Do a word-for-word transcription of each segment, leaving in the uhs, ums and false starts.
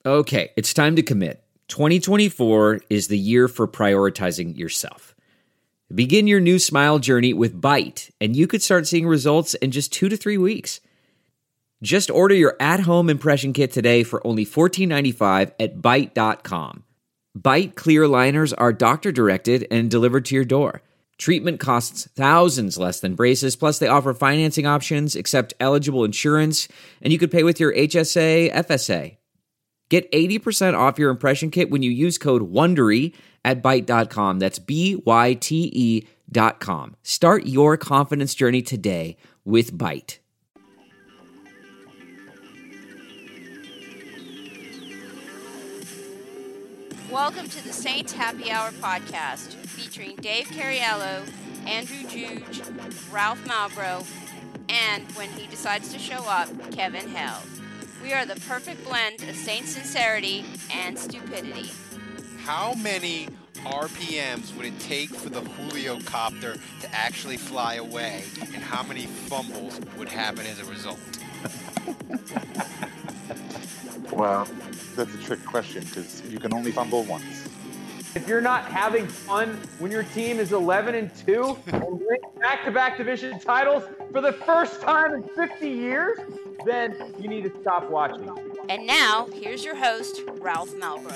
Okay, it's time to commit. twenty twenty-four is the year for prioritizing yourself. Begin your new smile journey with Byte, and you could start seeing results in just two to three weeks. Just order your at-home impression kit today for only fourteen ninety-five at byte dot com. Byte clear aligners are doctor-directed and delivered to your door. Treatment costs thousands less than braces, plus they offer financing options, accept eligible insurance, and you could pay with your H S A, F S A. Get eighty percent off your impression kit when you use code WONDERY at byte dot com. That's B Y T E dot com. Start your confidence journey today with Byte. Welcome to the Saints Happy Hour podcast, featuring Dave Cariello, Andrew Juge, Ralph Malbrough, and, when he decides to show up, Kevin Held. We are the perfect blend of Saints sincerity and stupidity. How many R P Ms would it take for the Julio copter to actually fly away, and how many fumbles would happen as a result? Well, that's a trick question because you can only fumble once. If you're not having fun when your team is eleven and two and win back-to-back division titles for the first time in fifty years, then you need to stop watching. And now, here's your host, Ralph Malbrough.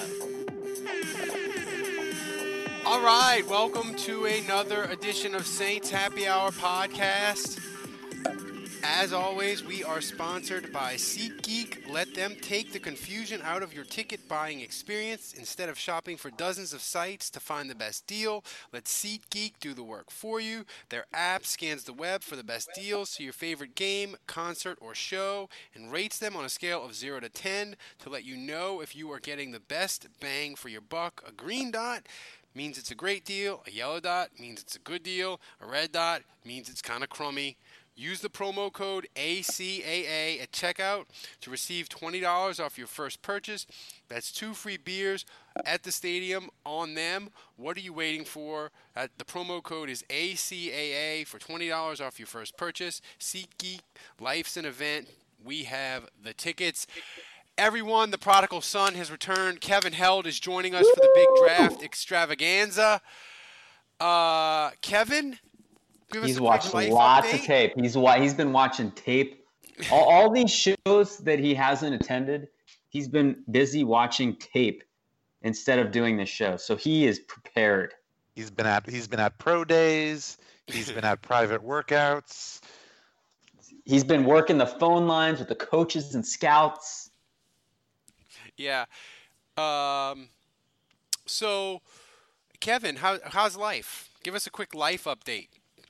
All right, welcome to another edition of Saints Happy Hour podcast. As always, we are sponsored by SeatGeek. Let them take the confusion out of your ticket buying experience. Instead of shopping for dozens of sites to find the best deal, let SeatGeek do the work for you. Their app scans the web for the best deals to your favorite game, concert, or show, and rates them on a scale of zero to ten to let you know if you are getting the best bang for your buck. A green dot means it's a great deal. A yellow dot means it's a good deal. A red dot means it's kind of crummy. Use the promo code A C A A at checkout to receive twenty dollars off your first purchase. That's two free beers at the stadium on them. What are you waiting for? Uh, the promo code is A C A A for twenty dollars off your first purchase. SeatGeek, life's an event. We have the tickets. Everyone, the prodigal son has returned. Kevin Held is joining us for the big draft extravaganza. Uh, Kevin? He's watched lots update. of tape. He's he's been watching tape. All, all these shows that he hasn't attended, he's been busy watching tape instead of doing this show. So he is prepared. He's been at he's been at pro days. He's been at private workouts. He's been working the phone lines with the coaches and scouts. Yeah. Um. So, Kevin, how how's life? Give us a quick life update.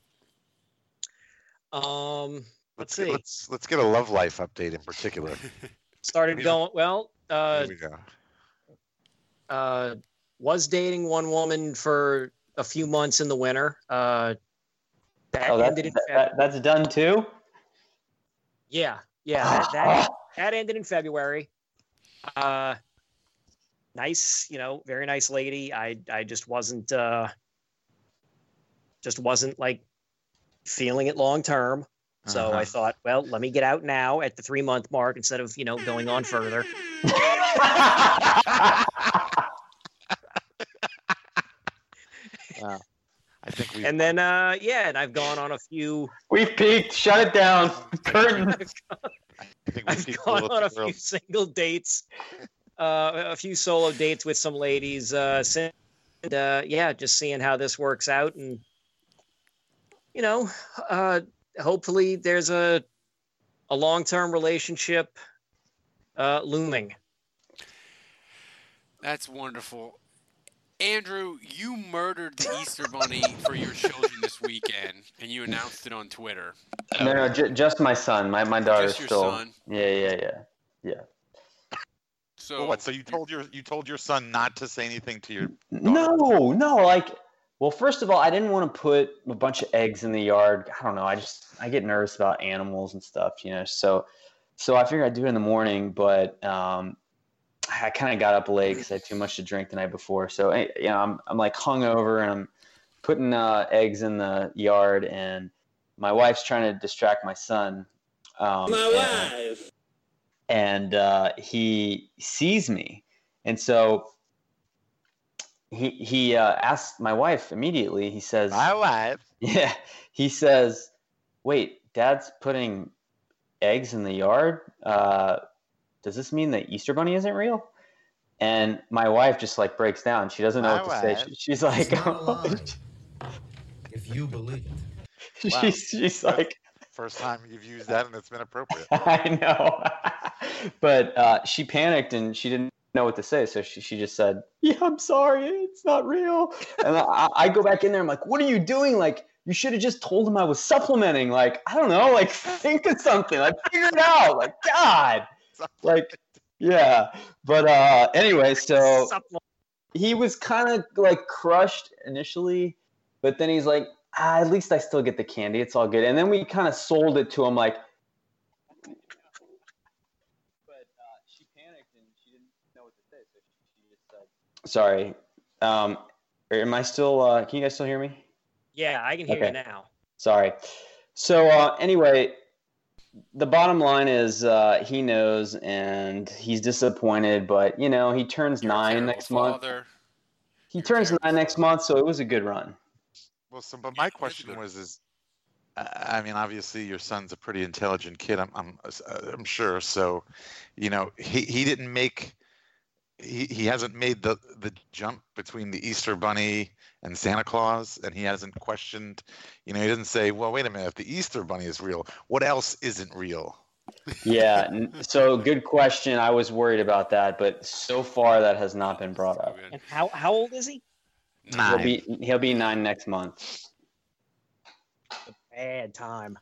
Um, let's, let's see. Get, let's let's get a love life update in particular. Started going well. Uh, Here we go. Uh, was dating one woman for a few months in the winter. Uh, that oh, ended in that, February. That, that's done too. Yeah, yeah. That, that that ended in February. Uh, nice, you know, very nice lady. I I just wasn't uh, just wasn't like. feeling it long term. So uh-huh. I thought, well, let me get out now at the three month mark instead of, you know, going on further. Wow. I think we And then uh yeah, and I've gone on a few We've peaked, shut it down. Curtain. I think I've gone on a few single dates. Uh a few solo dates with some ladies uh and uh yeah, just seeing how this works out, and you know, uh, hopefully there's a a long-term relationship uh, looming. That's wonderful. Andrew, you murdered the Easter Bunny for your children this weekend, and you announced it on Twitter. No, no, j- just my son. My my daughter's Just your still. son? Yeah, yeah, yeah, yeah. So well, what? So you told your you told your son not to say anything to your daughter? No, no, like. Well, first of all, I didn't want to put a bunch of eggs in the yard. I don't know. I just I get nervous about animals and stuff, you know. So, so I figured I'd do it in the morning, but um, I kind of got up late because I had too much to drink the night before. So, you know, I'm I'm like hungover and I'm putting uh, eggs in the yard, and my wife's trying to distract my son. Um, my and, wife. and uh, he sees me, and so he he uh, asks my wife immediately. He says, My wife. "Yeah." He says, "Wait, Dad's putting eggs in the yard. Uh, does this mean the Easter Bunny isn't real?" And my wife just like breaks down. She doesn't know My what to say. wife. She, she's like, It's not a lie, if you believe it. Wow. she's, she's like, First time you've used that and it's been appropriate. I know. But uh, she panicked and she didn't know what to say. So she, she just said, "Yeah, I'm sorry. It's not real." And I, I go back in there. I'm like, "What are you doing? Like, you should have just told him I was supplementing. Like, I don't know. Like, think of something. Like, figure it out. Like, God. Like, yeah." But uh, anyway, so he was kind of like crushed initially, but then he's like, ah, "At least I still get the candy. It's all good." And then we kind of sold it to him like, but uh, she panicked and she didn't know what to say, so she, she just said, "Sorry, um, am I still? Uh, can you guys still hear me?" Yeah, I can hear Okay. you now. Sorry. So uh, anyway, the bottom line is uh, he knows and he's disappointed, but you know he turns You're a nine terrible next month. father. He You're turns terrible nine next father. month, so it was a good run. Well, so, but my That's question good. was, is, I I mean, obviously your son's a pretty intelligent kid. I'm, I'm, I'm sure. So, you know, he, he didn't make, he, he hasn't made the, the jump between the Easter Bunny and Santa Claus, and he hasn't questioned, you know, he doesn't say, well, wait a minute, if the Easter Bunny is real, what else isn't real? Yeah. n- So good question. I was worried about that, but so far that has not been brought So up. good. And how how old is he? He'll Nine. be he'll be nine next month. Bad time.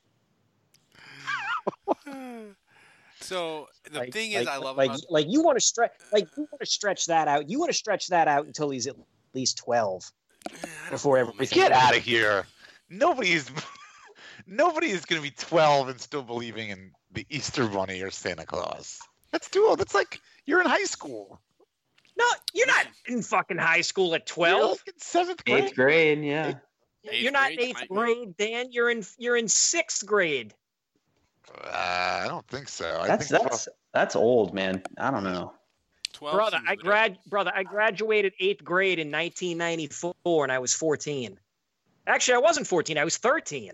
So the Like, thing like, is, I love like about like you want to stretch like you want to stretch that out. You want to stretch that out until he's at least twelve I don't before know, man. everything. Get out of here. Nobody's, nobody is going to be twelve and still believing in the Easter Bunny or Santa Claus. That's too old. That's like, you're in high school. No, you're not in fucking high school at You're twelve. like in seventh grade. Eighth grade, yeah. Eighth You're not in grade, eighth might- grade, Dan. You're in you're in sixth grade. Uh, I don't think so. I That's think that's that's old, man. I don't know. twelve Brother, seems I weird. grad brother, I graduated eighth grade in nineteen ninety-four and I was fourteen. Actually, I wasn't fourteen, I was thirteen.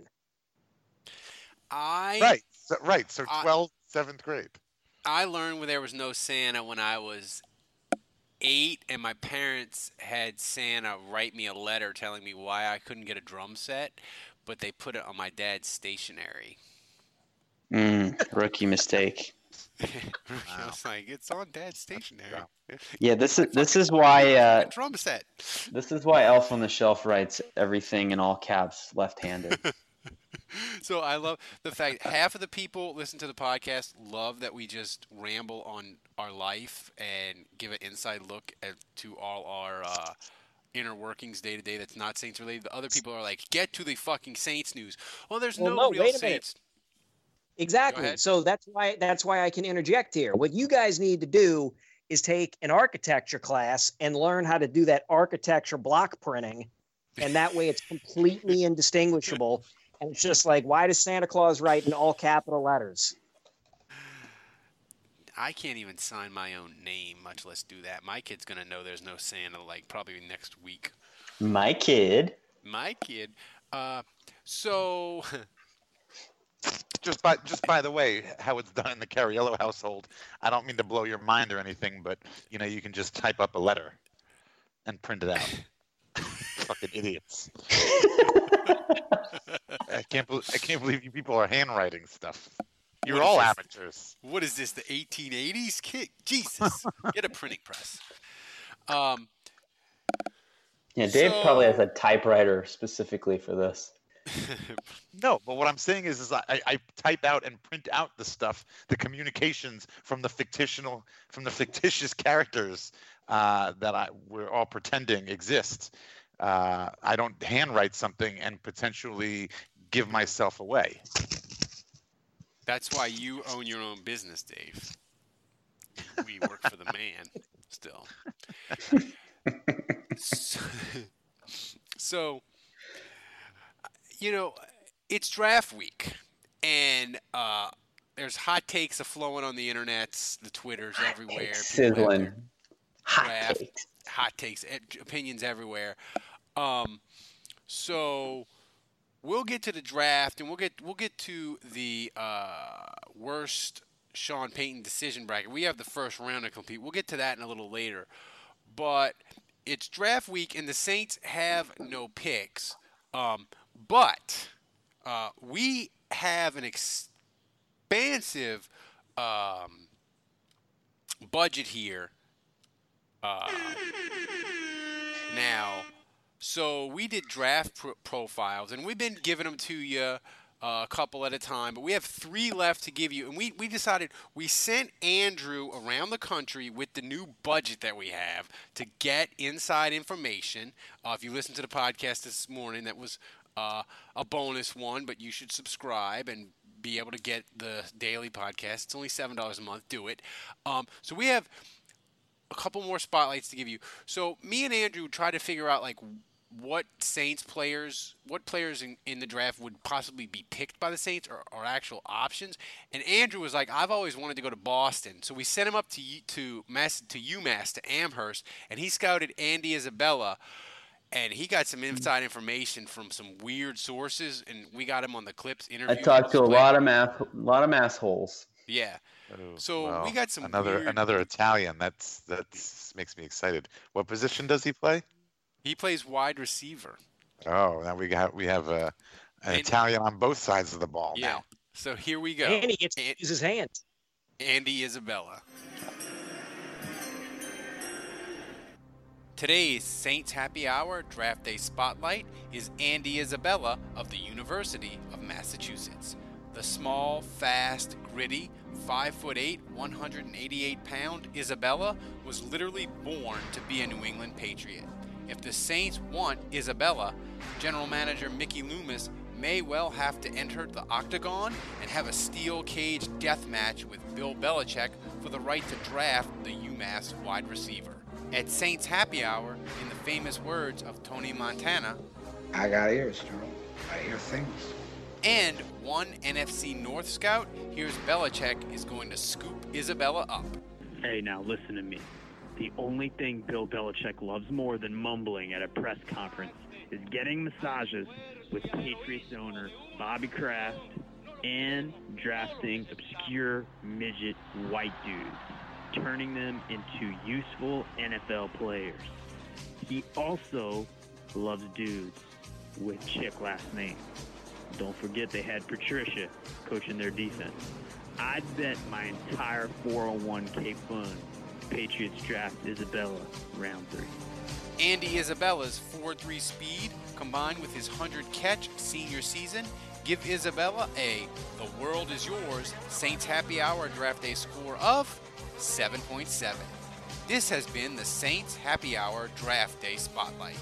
I right, so, right. So I- twelve, seventh grade. I learned when there was no Santa when I was eight, and my parents had Santa write me a letter telling me why I couldn't get a drum set, but they put it on my dad's stationery. Mm, rookie mistake. I was like, it's on dad's stationery. Wow. Yeah, this is this is why uh, A drum set. this is why Elf on the Shelf writes everything in all caps, left-handed. So I love the fact half of the people listen to the podcast love that we just ramble on our life and give an inside look at, to all our uh, inner workings day to day that's not Saints related. The other people are like, get to the fucking Saints news. Well, there's Well, no, no, real wait a minute. Saints. Exactly. ahead. So that's why that's why I can interject here. What you guys need to do is take an architecture class and learn how to do that architecture block printing, and that way it's completely indistinguishable. And it's just like, why does Santa Claus write in all capital letters? I can't even sign my own name, much less do that. My kid's gonna know there's no Santa like probably next week. My kid. My kid. Uh, so Just by just by the way, how it's done in the Cariello household. I don't mean to blow your mind or anything, but you know, you can just type up a letter and print it out. Fucking idiots. I can't believe I can't believe you people are handwriting stuff. You're What is all this? amateurs. what is this? The eighteen eighties? Kid, Jesus, get a printing press. Um, Yeah, Dave So- probably has a typewriter specifically for this. No, but what I'm saying is, is I, I type out and print out the stuff, the communications from the fictional, from the fictitious characters uh, that I we're all pretending exist. Uh, I don't handwrite something and potentially give myself away. that's why you own your own business, Dave. We work for the man, still. So, so, you know, it's draft week, and uh, there's hot takes are flowing on the internets, the Twitters everywhere. People have Sizzling. their Hot draft- takes. hot takes, ed- opinions everywhere. Um, so we'll get to the draft, and we'll get we'll get to the uh, worst Sean Payton decision bracket. We have the first round to complete. We'll get to that in a little later. But it's draft week, and the Saints have no picks. Um, but uh, we have an expansive um, budget here. Uh, now, so we did draft pro- profiles, and we've been giving them to you uh, a couple at a time, but we have three left to give you. And we, we decided we sent Andrew around the country with the new budget that we have to get inside information. Uh, if you listened to the podcast this morning, that was uh, a bonus one, but you should subscribe and be able to get the daily podcast. It's only seven dollars a month. Do it. Um, so we have a couple more spotlights to give you. So me and Andrew tried to figure out like what Saints players, what players in, in the draft would possibly be picked by the Saints or, or actual options. And Andrew was like, I've always wanted to go to Boston. So we sent him up to to Mass, to UMass, to Amherst, and he scouted Andy Isabella. And he got some inside information from some weird sources, and we got him on the Clips interview. I talked to a lot of math, a lot of mass holes. Yeah. Oh, So well, we got some another weird- another Italian. That's that's makes me excited. What position does he play? He plays wide receiver. Oh, now we got we have a an And- Italian on both sides of the ball Yeah. now. So here we go. And he gets to An- use his hands. Andy Isabella. Today's Saints Happy Hour Draft Day Spotlight is Andy Isabella of the University of Massachusetts. The small, fast, gritty, five foot eight, one hundred eighty-eight pound Isabella was literally born to be a New England Patriot. If the Saints want Isabella, General Manager Mickey Loomis may well have to enter the octagon and have a steel cage death match with Bill Belichick for the right to draft the UMass wide receiver. At Saints Happy Hour, in the famous words of Tony Montana, I got ears, Jerome. I hear things. and one N F C North scout hears Belichick is going to scoop Isabella up. Hey, now listen to me. The only thing Bill Belichick loves more than mumbling at a press conference is getting massages with Patriots owner Bobby Kraft and drafting obscure midget white dudes, turning them into useful N F L players. He also loves dudes with chick last names. Don't forget they had Patricia coaching their defense. I'd bet my entire four oh one k fund Patriots draft Isabella round three. Andy Isabella's four three speed, combined with his one hundred catch senior season, give Isabella a The World Is Yours Saints Happy Hour Draft Day score of seven point seven. This has been the Saints Happy Hour Draft Day Spotlight.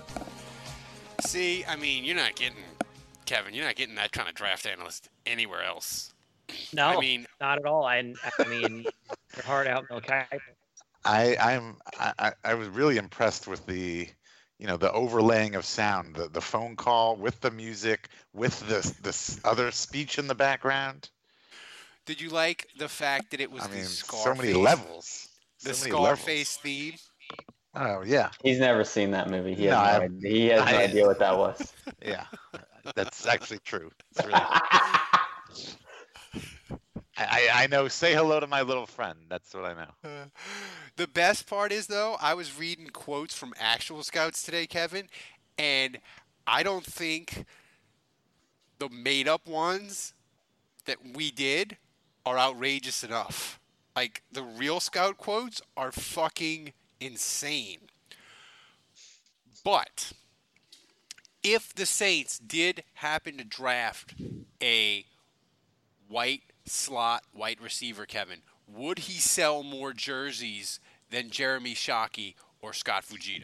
See, I mean, you're not getting, Kevin, you're not getting that kind of draft analyst anywhere else. No, I mean, not at all. I, I mean, your heart out, Milkai. I I'm I, I- I was really impressed with the you know the overlaying of sound, the, the phone call with the music, with this this other speech in the background. did you like the fact that it was I the mean, Scarface, so many levels. the so many levels. Scarface theme? Oh yeah, He's never seen that movie. He has No, no, I- idea. He has no I- idea what that was. yeah. That's actually true. It's really. I, I know. Say hello to my little friend. That's what I know. Uh, the best part is, though, I was reading quotes from actual scouts today, Kevin, and I don't think the made-up ones that we did are outrageous enough. Like, the real scout quotes are fucking insane. But if the Saints did happen to draft a white slot wide receiver, Kevin, would he sell more jerseys than Jeremy Shockey or Scott Fujita?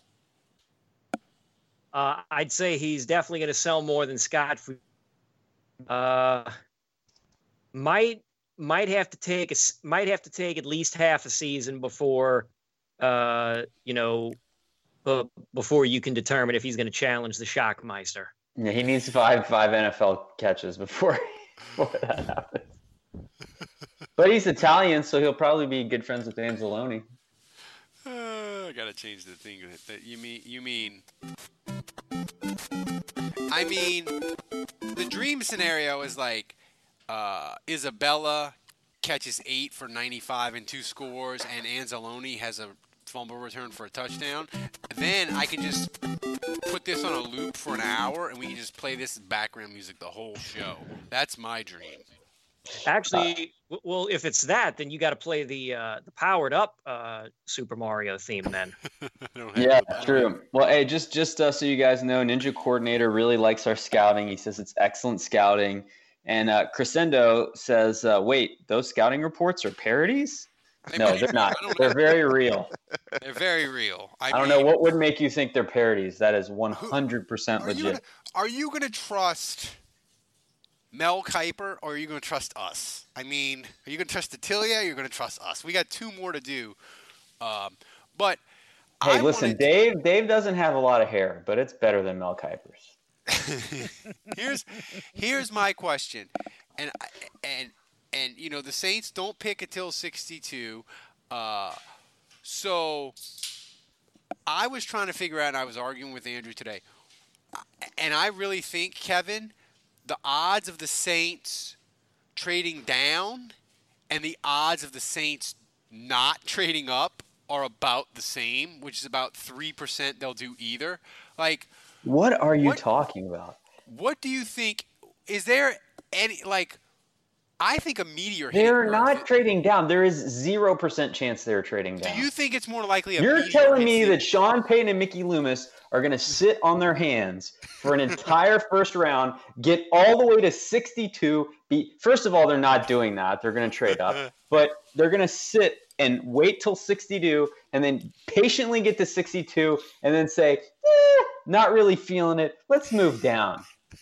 Uh, I'd say he's definitely going to sell more than Scott. Fu- Uh, might might have to take a s- might have to take at least half a season before, uh, you know, bu- before you can determine if he's going to challenge the Shockmeister. Yeah, he needs five five N F L catches before, before that happens. But he's Italian, so he'll probably be good friends with Anzalone. Uh, I gotta change the thing. That you mean? You mean? I mean, the dream scenario is like uh, Isabella catches eight for ninety-five and two scores, and Anzalone has a fumble return for a touchdown. Then I can just put this on a loop for an hour, and we can just play this as background music the whole show. That's my dream. Actually, uh, well, if it's that, then you got to play the uh, the powered up uh, Super Mario theme then. Yeah, true. Well, hey, just just uh, so you guys know, Ninja Coordinator really likes our scouting. He says it's excellent scouting. And uh, Crescendo says, uh, wait, those scouting reports are parodies? They no, might, they're not. They're very real. They're very real. I, I don't mean, know what would make you think they're parodies. That is one hundred percent are legit. You gonna, are you going to trust Mel Kiper, or are you going to trust us? I mean, are you going to trust Atilia, or are you going to trust us? We got two more to do. Um, but Hey, I listen, wanted... Dave Dave doesn't have a lot of hair, but it's better than Mel Kiper's. here's here's my question. And and and you know, the Saints don't pick until sixty-two. Uh, so I was trying to figure out, and I was arguing with Andrew today. And I really think, Kevin, the odds of the Saints trading down and the odds of the Saints not trading up are about the same, which is about three percent they'll do either. Like, what are you what, talking about? What do you think? Is there any, like, I think a meteor hit. They're not trading down. There is zero percent chance they're trading down. Do you think it's more likely a You're meteor telling me hits that Sean Payton and Mickey Loomis are going to sit on their hands for an entire first round, get all the way to sixty-two? Be, first of all, they're not doing that. They're going to trade up. But they're going to sit and wait till sixty-two and then patiently get to sixty-two and then say, eh, not really feeling it. Let's move down.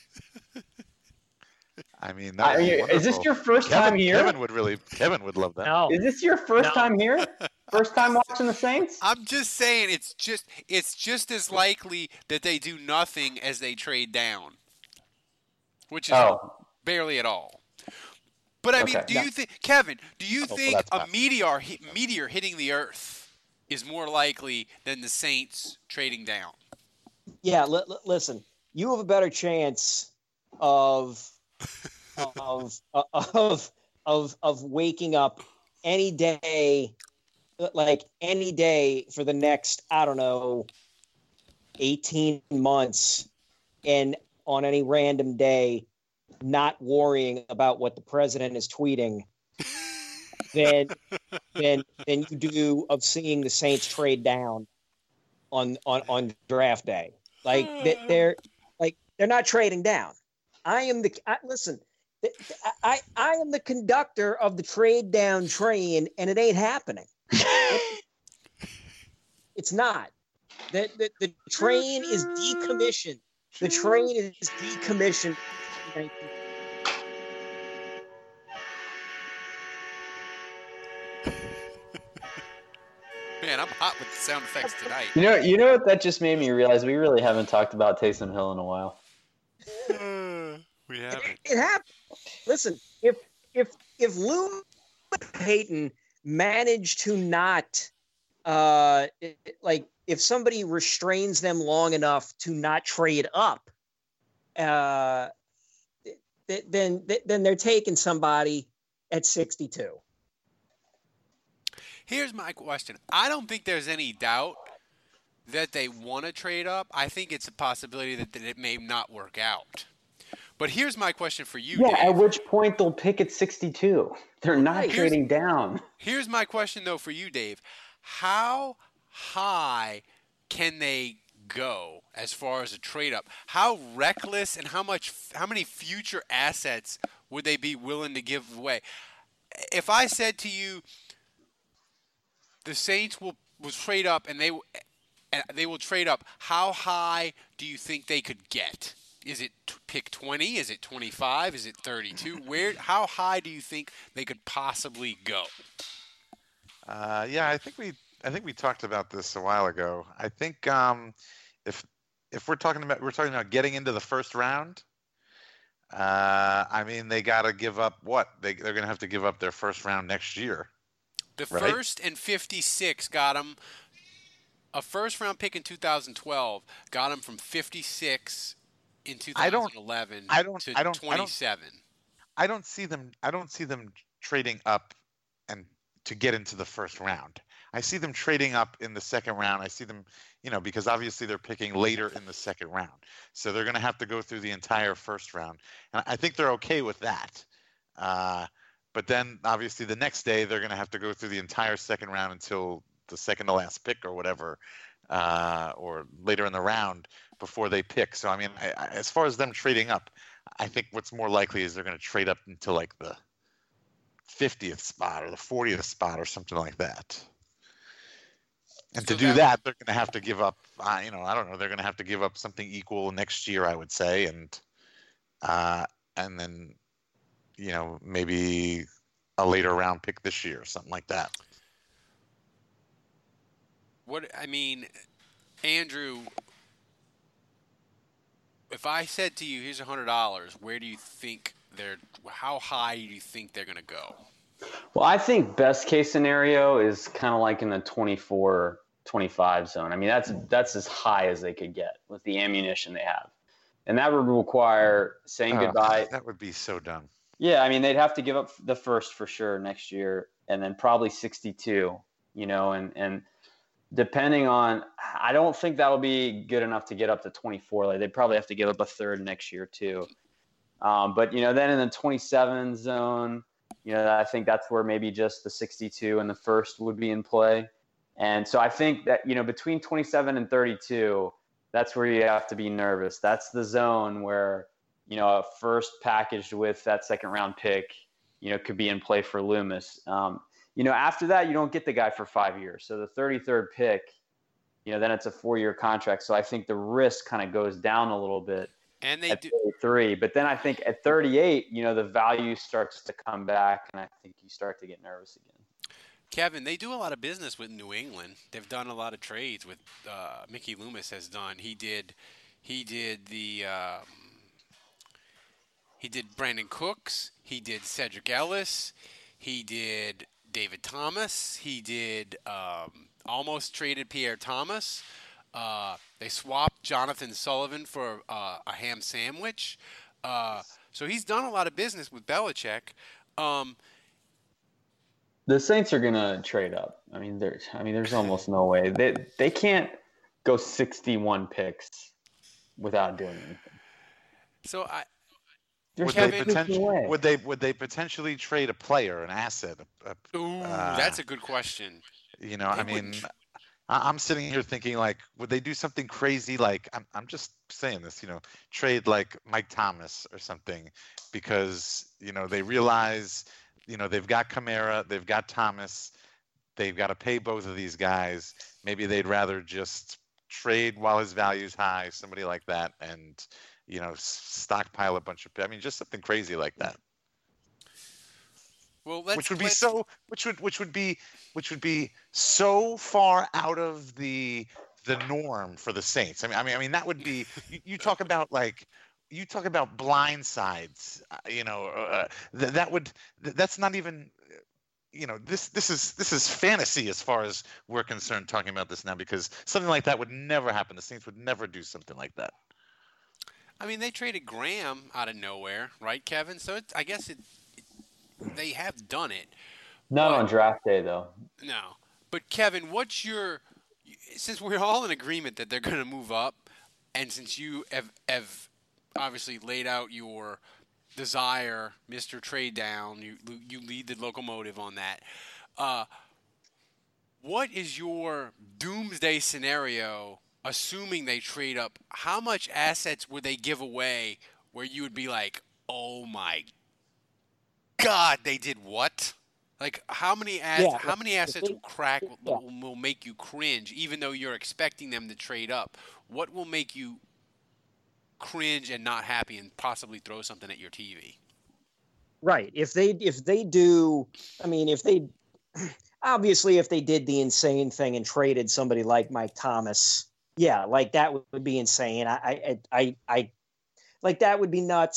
I mean, that you, is this your first Kevin, time here? Kevin would really, Kevin would love that. No. Is this your first No. time here? First time watching the Saints? I'm just saying it's just it's just as likely that they do nothing as they trade down, which is Oh. barely at all. But I Okay. mean, do No. you think, Kevin? Do you well, think that's a bad. meteor hit, meteor hitting the Earth is more likely than the Saints trading down? Yeah, li- li- listen, you have a better chance of of of of of waking up any day, like any day for the next, I don't know, eighteen months, and on any random day, not worrying about what the president is tweeting, than than than you do of seeing the Saints trade down on on on draft day. Like they- they're like they're not trading down. I am the I, listen. I I am the conductor of the trade down train, and it ain't happening. It's not. The, the the train is decommissioned. The train is decommissioned. Man, I'm hot with the sound effects tonight. You know, you know what that just made me realize? We really haven't talked about Taysom Hill in a while. We haven't. It, it happened. Listen, if if if Lou Payton managed to not, uh, it, like if somebody restrains them long enough to not trade up, uh, th- then then they're taking somebody at sixty-two. Here's my question. I don't think there's any doubt that they want to trade up. I think it's a possibility that, that it may not work out. But here's my question for you, Yeah, Dave. at which point they'll pick at sixty-two. They're not Right. trading down. Here's my question, though, for you, Dave. How high can they go as far as a trade up? How reckless and how much, how many future assets would they be willing to give away? If I said to you, the Saints will, will trade up and they and they will trade up, how high do you think they could get? Is it t- pick twenty? Is it twenty-five? Is it thirty-two? Where? How high do you think they could possibly go? Uh, yeah, I think we I think we talked about this a while ago. I think um, if if we're talking about we're talking about getting into the first round, Uh, I mean, they got to give up what? They, they're going to have to give up their first round next year. The right? first and fifty-six got him a first round pick in two thousand twelve. Got him from fifty-six in two thousand eleven I don't, to I don't, twenty-seven. I don't, I don't see them. I don't see them trading up and to get into the first round. I see them trading up in the second round. I see them, you know, because obviously they're picking later in the second round. So they're going to have to go through the entire first round. And I think they're okay with that. Uh, but then obviously the next day they're going to have to go through the entire second round until the second to last pick or whatever, uh, or later in the round before they pick. So, I mean, I, I, as far as them trading up, I think what's more likely is they're going to trade up into like the fiftieth spot or the fortieth spot or something like that. And So to do that- that, they're going to have to give up, uh, you know, I don't know, they're going to have to give up something equal next year, I would say. And, uh, and then, you know, maybe a later round pick this year, something like that. What I mean, Andrew, if I said to you, here's a hundred dollars, where do you think they're? How high do you think they're going to go? Well, I think best case scenario is kind of like in the twenty-four, twenty-five zone. I mean, that's that's as high as they could get with the ammunition they have. And that would require saying Oh, goodbye. That would be so dumb. Yeah, I mean, they'd have to give up the first for sure next year, and then probably sixty-two, you know, and, and depending on, I don't think that'll be good enough to get up to twenty-four. Like, they'd probably have to give up a third next year too. Um, but, you know, then in the twenty-seven zone, you know, I think that's where maybe just the sixty-two and the first would be in play. And so I think that, you know, between twenty-seven and thirty-two, that's where you have to be nervous. That's the zone where, you know, a first packaged with that second round pick, you know, could be in play for Loomis. Um, you know, after that, you don't get the guy for five years. So the thirty-third pick, you know, then it's a four-year contract. So I think the risk kind of goes down a little bit. And they at do. thirty-three, but then I think at thirty-eight, you know, the value starts to come back, and I think you start to get nervous again. Kevin, they do a lot of business with New England. They've done a lot of trades with uh, Mickey Loomis has done. He did, he did the, um, he did Brandon Cooks. He did Cedric Ellis. He did David Thomas. He did um, almost traded Pierre Thomas. Uh, they swapped Jonathan Sullivan for uh, a ham sandwich. Uh, so he's done a lot of business with Belichick. Um, The Saints are gonna trade up. I mean, there's, I mean, there's almost no way they they can't go sixty-one picks without doing anything. so I, There's Would no they, Kevin- freaking potentially, way. would they would they potentially trade a player, an asset? A, a- ooh, Uh, that's a good question. you know, I They mean, wouldn't- I- I'm sitting here thinking like, would they do something crazy? Like, I'm I'm just saying this, you know, trade like Mike Thomas or something, because you know they realize, you know, they've got Kamara, they've got Thomas, they've got to pay both of these guys. Maybe they'd rather just trade while his value's high, somebody like that, and you know, s- stockpile a bunch of. I mean, just something crazy like that. Well, let's, which would be let's- so which would which would be which would be so far out of the the norm for the Saints. I mean I mean I mean that would be you, you talk about like you talk about blindsides, uh, you know, uh, th- that would th- that's not even uh, you know, this this is this is fantasy as far as we're concerned talking about this now, because something like that would never happen. The Saints would never do something like that. I mean, they traded Graham out of nowhere, right, Kevin? So it's, I guess it, it, they have done it. Not But- on draft day though. No. But Kevin, what's your since we're all in agreement that they're going to move up, and since you have, have obviously laid out your desire, Mister Trade Down, you you lead the locomotive on that. Uh, what is your doomsday scenario? Assuming they trade up, how much assets would they give away where you would be like, "Oh my God, they did what?" Like how many ass- Yeah, how many if assets they- will crack will, yeah. will, will make you cringe, even though you're expecting them to trade up? What will make you cringe and not happy, and possibly throw something at your T V? Right. If they if they do, I mean, if they obviously if they did the insane thing and traded somebody like Mike Thomas, yeah, like that would be insane. I I I, I like that would be nuts.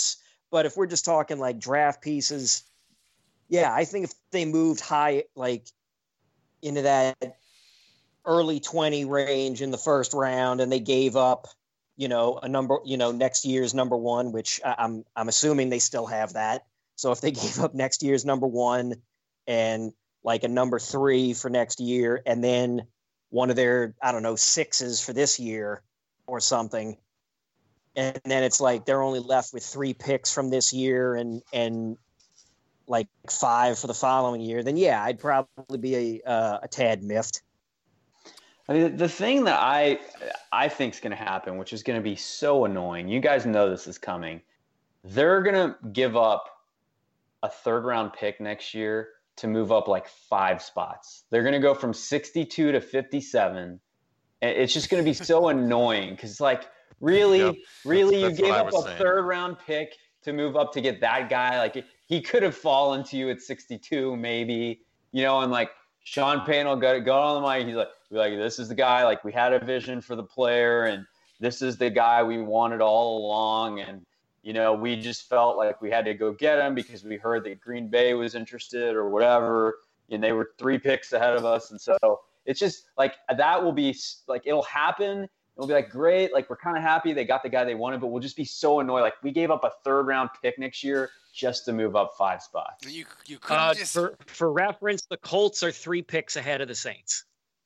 But if we're just talking like draft pieces, yeah, I think if they moved high, like into that early twenty range in the first round, and they gave up, you know, a number, you know, next year's number one, which I'm I'm assuming they still have that. So if they gave up next year's number one and like a number three for next year, and then one of their, I don't know, sixes for this year or something, and then it's like they're only left with three picks from this year and and like five for the following year, then yeah, I'd probably be a uh, a tad miffed. I mean, the thing that I I think is going to happen, which is going to be so annoying, you guys know this is coming, they're going to give up a third round pick next year to move up like five spots. They're going to go from sixty-two to fifty-seven. And it's just going to be so annoying because it's like, really, yep. really, that's, that's you gave up a saying. third round pick to move up to get that guy? Like, he could have fallen to you at sixty-two, maybe, you know, and like Sean Payne will go, go on the mic. He's like, like, this is the guy, like, we had a vision for the player, and this is the guy we wanted all along. And, you know, we just felt like we had to go get him because we heard that Green Bay was interested or whatever, and they were three picks ahead of us. And so it's just like, that will be like, it'll happen. It'll be like, great. Like, we're kind of happy they got the guy they wanted, but we'll just be so annoyed. Like, we gave up a third round pick next year just to move up five spots. You, you could uh, just... for, for reference, the Colts are three picks ahead of the Saints.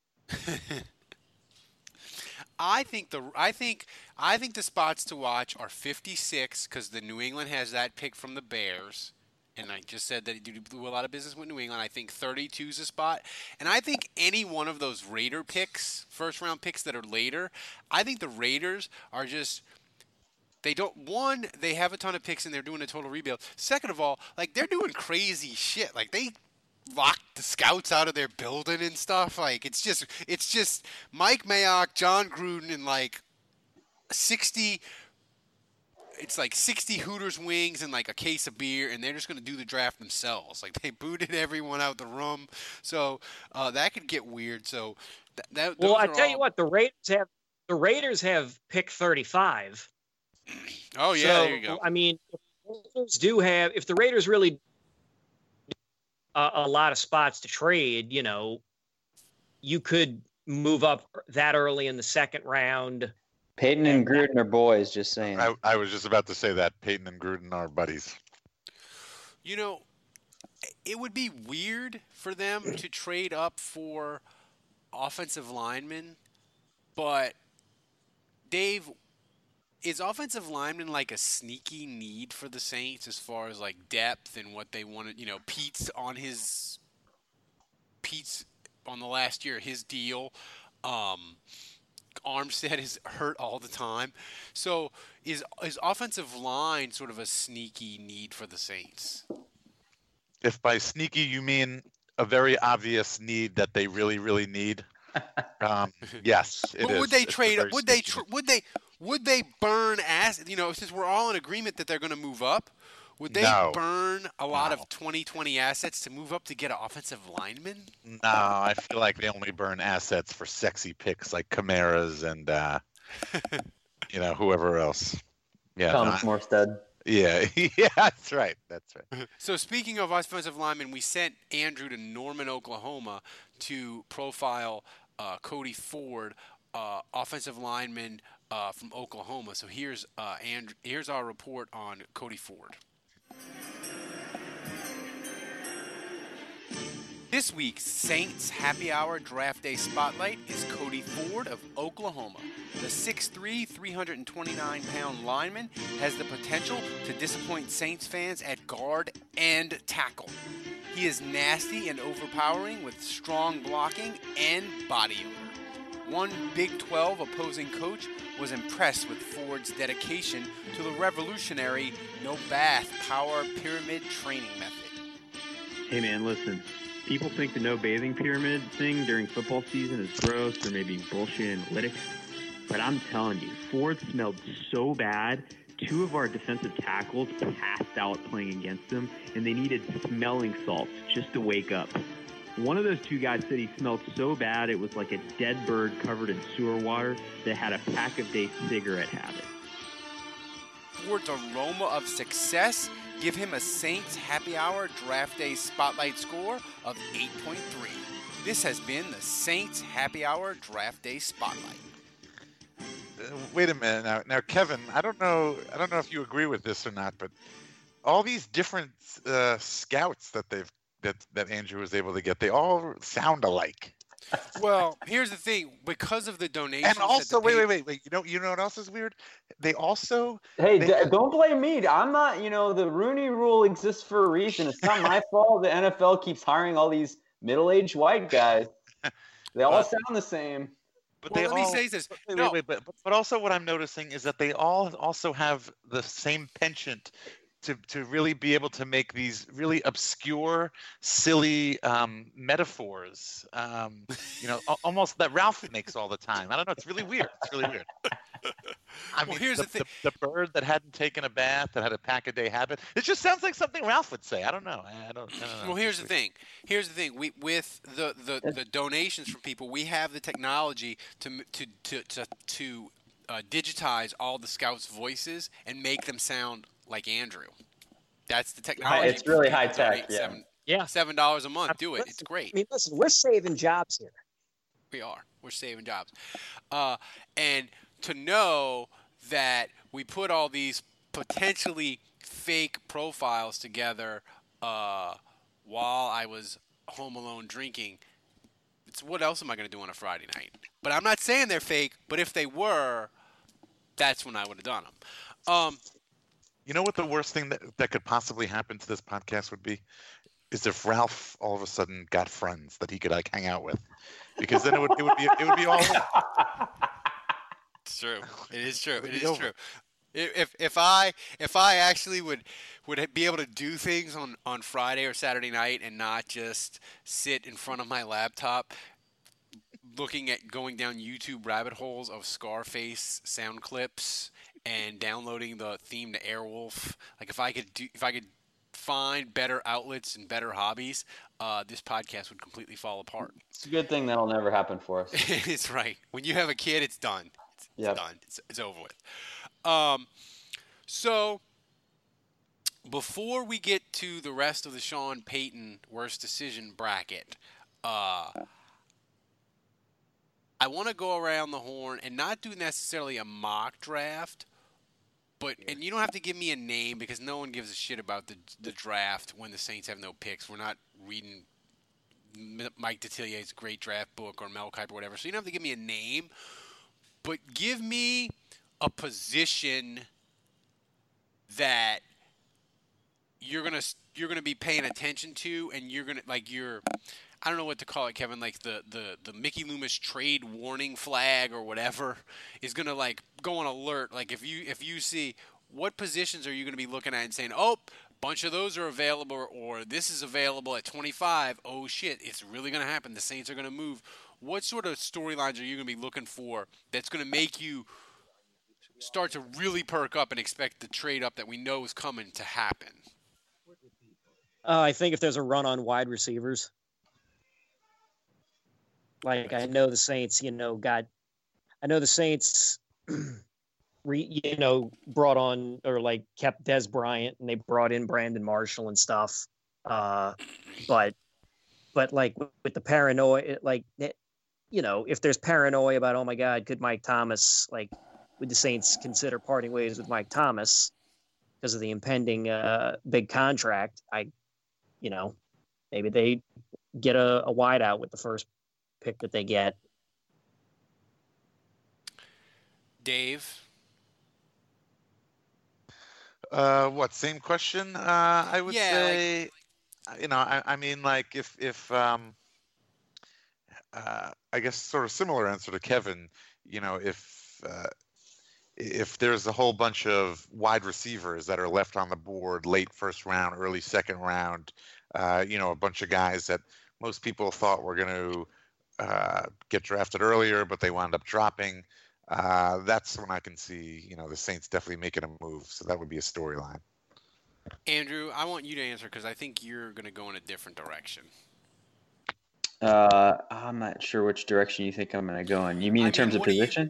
I think the I think I think the spots to watch are fifty-six because the New England has that pick from the Bears, and I just said that he do a lot of business with New England. I think thirty-two is a spot, and I think any one of those Raider picks, first round picks that are later, I think the Raiders are just. They don't, one, they have a ton of picks and they're doing a total rebuild. Second of all, like, they're doing crazy shit. Like, they locked the scouts out of their building and stuff. Like, it's just, it's just Mike Mayock, John Gruden, and like sixty, it's like sixty Hooters wings and like a case of beer, and they're just going to do the draft themselves. Like, they booted everyone out the room. So uh, that could get weird. So th- that, well, I tell all... you what, the Raiders have, the Raiders have pick thirty-five. Oh yeah, so, there you go. I mean, if the Raiders do have, if the Raiders really uh, a lot of spots to trade, you know, you could move up that early in the second round. Peyton and Gruden are boys, just saying. I, I was just about to say that Peyton and Gruden are buddies. You know, it would be weird for them to trade up for offensive linemen, but Dave. Is offensive lineman like a sneaky need for the Saints as far as like depth and what they wanted? You know, Pete's on his Pete's on the last year his deal. Um, Armstead is hurt all the time. So is is offensive line sort of a sneaky need for the Saints? If by sneaky you mean a very obvious need that they really really need, um, yes, it but is. Would they it's trade? Would they? Tr- would they? Would they burn ass? You know, since we're all in agreement that they're going to move up, would they no. burn a lot no. of twenty twenty assets to move up to get an offensive lineman? No, I feel like they only burn assets for sexy picks like Camaras and uh, you know, whoever else. Yeah, Thomas Morstead. Yeah, yeah, that's right. That's right. So speaking of offensive linemen, we sent Andrew to Norman, Oklahoma, to profile uh, Cody Ford, uh, offensive lineman. Uh, from Oklahoma. So here's uh, and here's our report on Cody Ford. This week's Saints Happy Hour Draft Day Spotlight is Cody Ford of Oklahoma. The six three, three hundred twenty-nine pound lineman has the potential to disappoint Saints fans at guard and tackle. He is nasty and overpowering with strong blocking and body odor. One Big twelve opposing coach was impressed with Ford's dedication to the revolutionary no bath power pyramid training method. Hey man, listen. People think the no bathing pyramid thing during football season is gross or maybe bullshit analytics, but I'm telling you, Ford smelled so bad. Two of our defensive tackles passed out playing against him, and they needed smelling salts just to wake up. One of those two guys said he smelled so bad it was like a dead bird covered in sewer water that had a pack-a-day cigarette habit. Ford's aroma of success give him a Saints Happy Hour Draft Day Spotlight score of eight point three. This has been the Saints Happy Hour Draft Day Spotlight. Uh, wait a minute now. Now, Kevin, I don't know. I don't know if you agree with this or not, but all these different uh, scouts that they've that that Andrew was able to get, they all sound alike. Well, here's the thing: because of the donations, and also, that the wait, pay- wait, wait, wait. You know, you know what else is weird? They also. Hey, they, d- don't blame me. I'm not. You know, the Rooney Rule exists for a reason. It's not my fault. The N F L keeps hiring all these middle-aged white guys. They all But- sound the same. But Well, they let me all, say this. Wait, No. wait, wait, but but also what I'm noticing is that they all also have the same penchant to to really be able to make these really obscure, silly um, metaphors. Um, you know, al- almost that Ralph makes all the time. I don't know. It's really weird. It's really weird. I Well, mean, here's the, the thing. The, the bird that hadn't taken a bath, that had a pack-a-day habit. It just sounds like something Ralph would say. I don't know. I I don't. I don't know. Well, here's the thing. Here's the thing. We with the, the, the donations from people, we have the technology to m- to to to, to uh, digitize all the scouts' voices and make them sound like Andrew. That's the technology. It's really People high tech, donate yeah. Seven, Yeah. seven dollars a month. Do it. Listen, It's great. I mean, listen, we're saving jobs here. We are. We're saving jobs. Uh, and to know that we put all these potentially fake profiles together uh, while I was home alone drinking, it's what else am I going to do on a Friday night? But I'm not saying they're fake, but if they were, that's when I would have done them. Um, You know what the worst thing that, that could possibly happen to this podcast would be? Is if Ralph all of a sudden got friends that he could like hang out with. Because then it would it would be it would be all It's true. It is true. It'd It be is over. true. If if if I if I actually would would be able to do things on, on Friday or Saturday night and not just sit in front of my laptop looking at going down YouTube rabbit holes of Scarface sound clips and downloading the theme to Airwolf, like if I could do if I could find better outlets and better hobbies, uh, this podcast would completely fall apart. It's a good thing that'll never happen for us. It's right. When you have a kid, it's done. It's, it's Yep. done. It's, it's over with. Um, so before we get to the rest of the Sean Payton worst decision bracket, uh, I want to go around the horn and not do necessarily a mock draft, but and you don't have to give me a name because no one gives a shit about the the draft when the Saints have no picks. We're not reading M- Mike Detilier's great draft book or Mel Kiper or whatever, so you don't have to give me a name, but give me a position that you're gonna you're gonna be paying attention to, and you're gonna like you're I don't know what to call it, Kevin, like the, the, the Mickey Loomis trade warning flag or whatever is gonna like go on alert. Like if you if you see what positions are you gonna be looking at and saying, oh, bunch of those are available, or this is available at twenty-five. Oh shit, it's really gonna happen. The Saints are gonna move. What sort of storylines are you gonna be looking for that's gonna make you start to really perk up and expect the trade up that we know is coming to happen? Uh, I think if there's a run on wide receivers, like I know the Saints, you know, got, I know the Saints, re, you know, brought on or like kept Des Bryant and they brought in Brandon Marshall and stuff. Uh, but, but like with the paranoia, like, you know, if there's paranoia about, oh my God, could Mike Thomas, like, would the Saints consider parting ways with Mike Thomas because of the impending uh, big contract? I, you know, maybe they get a, a wide out with the first pick that they get. Dave? Uh, what? Same question. Uh, I would Yeah, say, you know, I, I mean, like if if um, uh, I guess sort of similar answer to Kevin. You know, if uh, if there's a whole bunch of wide receivers that are left on the board late first round, early second round, uh, you know, a bunch of guys that most people thought were going to uh, get drafted earlier, but they wound up dropping. Uh, that's when I can see, you know, the Saints definitely making a move. So that would be a storyline. Andrew, I want you to answer because I think you're going to go in a different direction. Uh, I'm not sure which direction you think I'm going to go in. You mean I in terms mean, of what do you- position?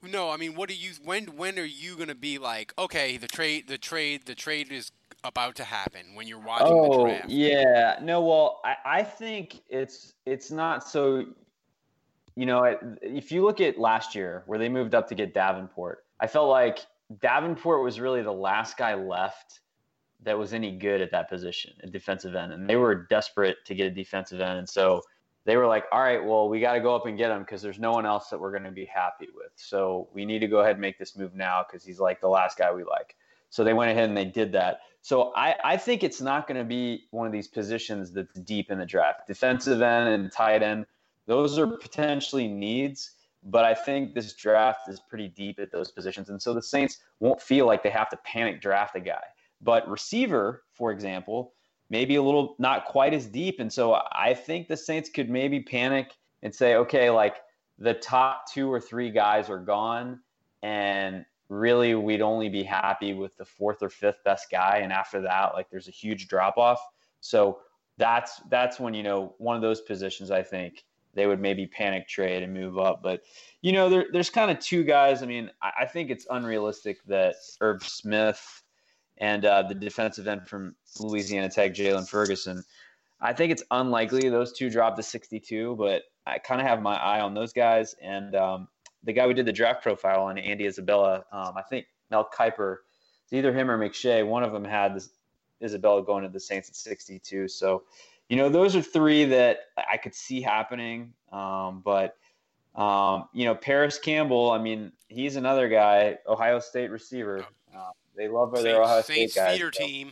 No, I mean, what do you? When when are you gonna be like, okay, the trade, the trade, the trade is about to happen when you're watching the Oh draft? yeah, no. Well, I, I think it's it's not so. You know, if you look at last year where they moved up to get Davenport, I felt like Davenport was really the last guy left that was any good at that position, at defensive end, and they were desperate to get a defensive end, and so they were like, all right, well, we got to go up and get him because there's no one else that we're going to be happy with. So we need to go ahead and make this move now because he's like the last guy we like. So they went ahead and they did that. So I, I think it's not going to be one of these positions that's deep in the draft. Defensive end and tight end, those are potentially needs, but I think this draft is pretty deep at those positions. And so the Saints won't feel like they have to panic draft a guy. But receiver, for example, maybe a little not quite as deep. And so I think the Saints could maybe panic and say, okay, like the top two or three guys are gone, and really we'd only be happy with the fourth or fifth best guy. And after that, like there's a huge drop off. So that's that's when, you know, one of those positions I think they would maybe panic trade and move up. But, you know, there, there's kind of two guys. I mean, I, I think it's unrealistic that Herb Smith and uh, the defensive end from Louisiana Tech, Jalen Ferguson, I think it's unlikely those two drop to sixty-two, but I kind of have my eye on those guys. And um, the guy we did the draft profile on, Andy Isabella, um, I think Mel Kiper, it's either him or McShay, one of them had this Isabella going to the Saints at sixty-two. So, you know, those are three that I could see happening. Um, but, um, you know, Paris Campbell, I mean, he's another guy, Ohio State receiver. Uh, they love their Saints, Ohio Saints State guys. feeder so. team.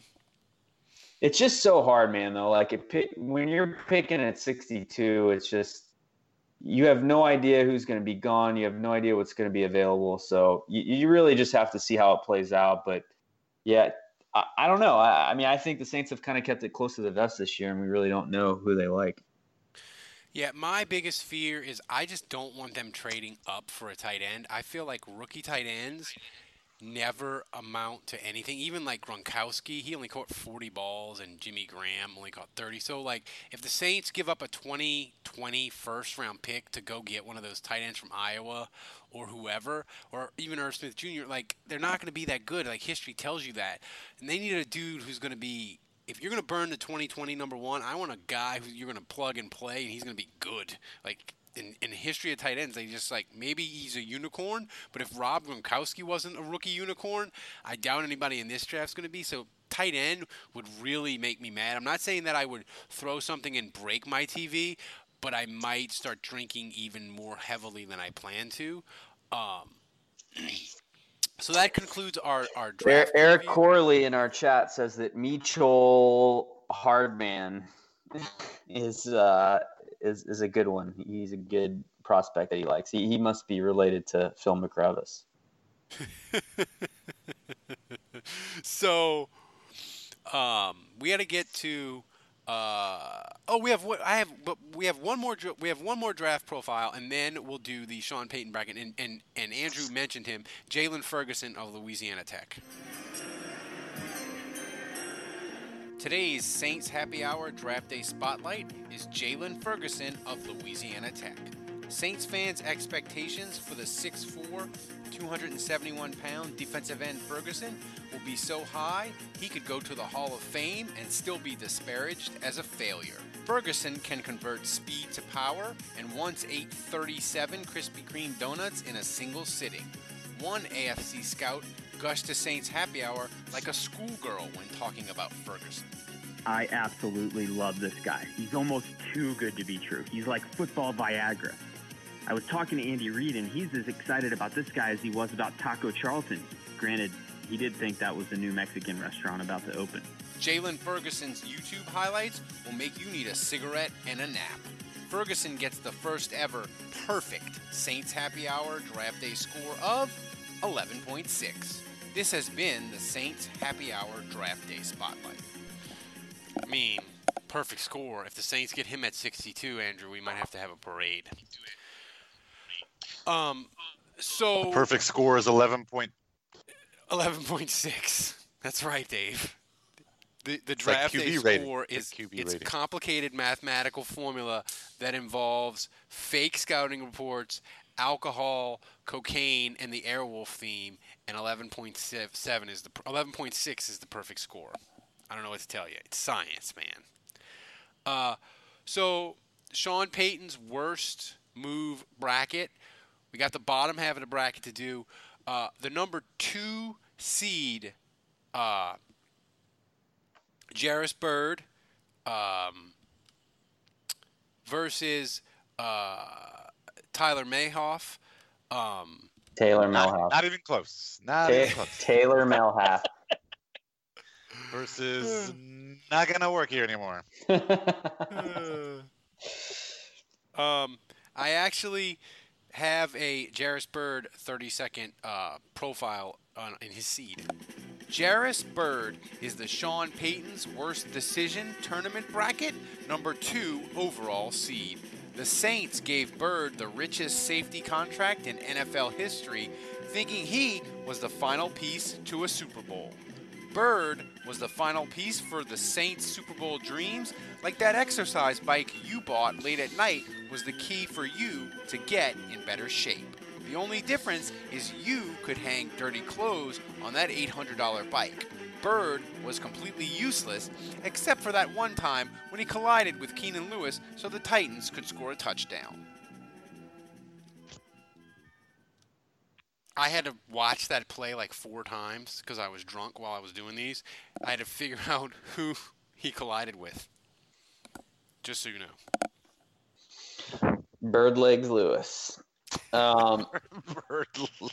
It's just so hard, man, though. Like, it, when you're picking at sixty-two, it's just you have no idea who's going to be gone. You have no idea what's going to be available. So you, you really just have to see how it plays out. But, yeah, I, I don't know. I, I mean, I think the Saints have kind of kept it close to the vest this year, and we really don't know who they like. Yeah, my biggest fear is I just don't want them trading up for a tight end. I feel like rookie tight ends never amount to anything. Even like Gronkowski, he only caught forty balls, and Jimmy Graham only caught thirty. So, like, if the Saints give up a twenty twenty first-round pick to go get one of those tight ends from Iowa or whoever, or even Irv Smith Junior, like, they're not going to be that good. Like, history tells you that. And they need a dude who's going to be – if you're going to burn the twenty twenty number one, I want a guy who you're going to plug and play, and he's going to be good. Like, in, in history of tight ends, they just, like, maybe he's a unicorn, but if Rob Gronkowski wasn't a rookie unicorn, I doubt anybody in this draft's going to be. So tight end would really make me mad. I'm not saying that I would throw something and break my T V, but I might start drinking even more heavily than I plan to. Um, so that concludes our, our draft. Eric review. Corley in our chat says that Mitchell Hardman is uh, is is a good one. He's a good prospect that he likes. He he must be related to Phil McRevis. So, um, we got to get to. Uh, oh, we have what I have, but we have one more. We have one more draft profile, and then we'll do the Sean Payton bracket. And and, and Andrew mentioned him, Jalen Ferguson of Louisiana Tech. Today's Saints Happy Hour Draft Day Spotlight is Jalen Ferguson of Louisiana Tech. Saints fans' expectations for the six foot four, two hundred seventy-one pound defensive end Ferguson will be so high he could go to the Hall of Fame and still be disparaged as a failure. Ferguson can convert speed to power and once ate thirty-seven Krispy Kreme donuts in a single sitting. One A F C scout gushed to Saints Happy Hour like a schoolgirl when talking about Ferguson. I absolutely love this guy. He's almost too good to be true. He's like football Viagra. I was talking to Andy Reid, and he's as excited about this guy as he was about Taco Charlton. Granted, he did think that was the new Mexican restaurant about to open. Jalen Ferguson's YouTube highlights will make you need a cigarette and a nap. Ferguson gets the first ever perfect Saints Happy Hour Draft Day score of eleven point six. This has been the Saints Happy Hour Draft Day Spotlight. I mean, perfect score. If the Saints get him at sixty-two, Andrew, we might have to have a parade. Um, so The perfect score is eleven point. eleven point six. That's right, Dave. The the It's like draft Q B day rating. score It's is Q B it's a rating. complicated mathematical formula that involves fake scouting reports alcohol, cocaine, and the Airwolf theme, and eleven point seven is the eleven point six is the perfect score. I don't know what to tell you. It's science, man. Uh, so Sean Payton's worst move bracket. We got the bottom half of the bracket to do. Uh, the number two seed, uh, Jairus Byrd, um, versus uh, Tyler Mayhoff. Um, Taylor Not, Melhoff. not even close. Not Ta- even close. Taylor Melhoff. Versus not gonna work here anymore. um, I actually have a Jairus Byrd thirty second uh, profile on, in his seed. Jairus Byrd is the Sean Payton's worst decision tournament bracket, number two overall seed. The Saints gave Byrd the richest safety contract in N F L history, thinking he was the final piece to a Super Bowl. Byrd was the final piece for the Saints' Super Bowl dreams, like that exercise bike you bought late at night was the key for you to get in better shape. The only difference is you could hang dirty clothes on that eight hundred dollars bike. Byrd was completely useless, except for that one time when he collided with Keenan Lewis so the Titans could score a touchdown. I had to watch that play like four times because I was drunk while I was doing these. I had to figure out who he collided with. Just so you know. Bird Legs Lewis. Um, Bird.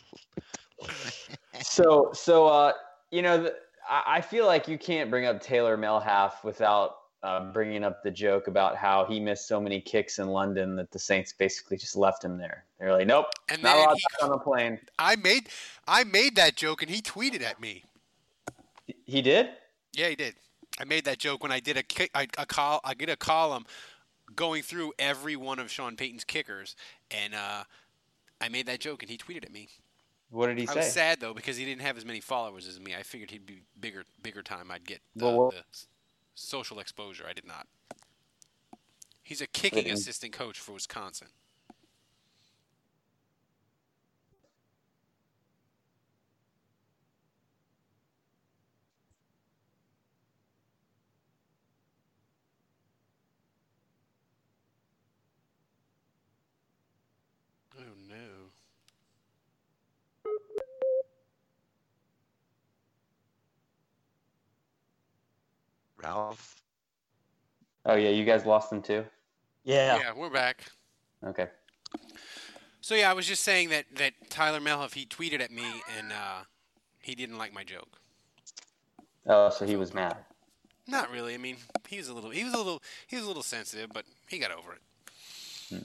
so, so uh, you know, the, I, I feel like you can't bring up Taylor Melhoff without uh, bringing up the joke about how he missed so many kicks in London that the Saints basically just left him there. They're like, nope, And not then allowed he- back on the plane. I made I made that joke and he tweeted at me. He did? Yeah, he did. I made that joke when I did a kick, a, a call. I did a column going through every one of Sean Payton's kickers, and uh, I made that joke and he tweeted at me. What did he I say? was sad though because he didn't have as many followers as me. I figured he'd be bigger, bigger time. I'd get uh, Well, what- the s- social exposure. I did not. He's a kicking Wait, assistant coach for Wisconsin. Oh no. Ralph. Oh, yeah, you guys lost him too? Yeah. Yeah, we're back. Okay. So yeah, I was just saying that, that Tyler Melhoff, he tweeted at me and uh, he didn't like my joke. Oh, so he was mad. Not really. I mean, he was a little, he was a little, he was a little sensitive, but he got over it.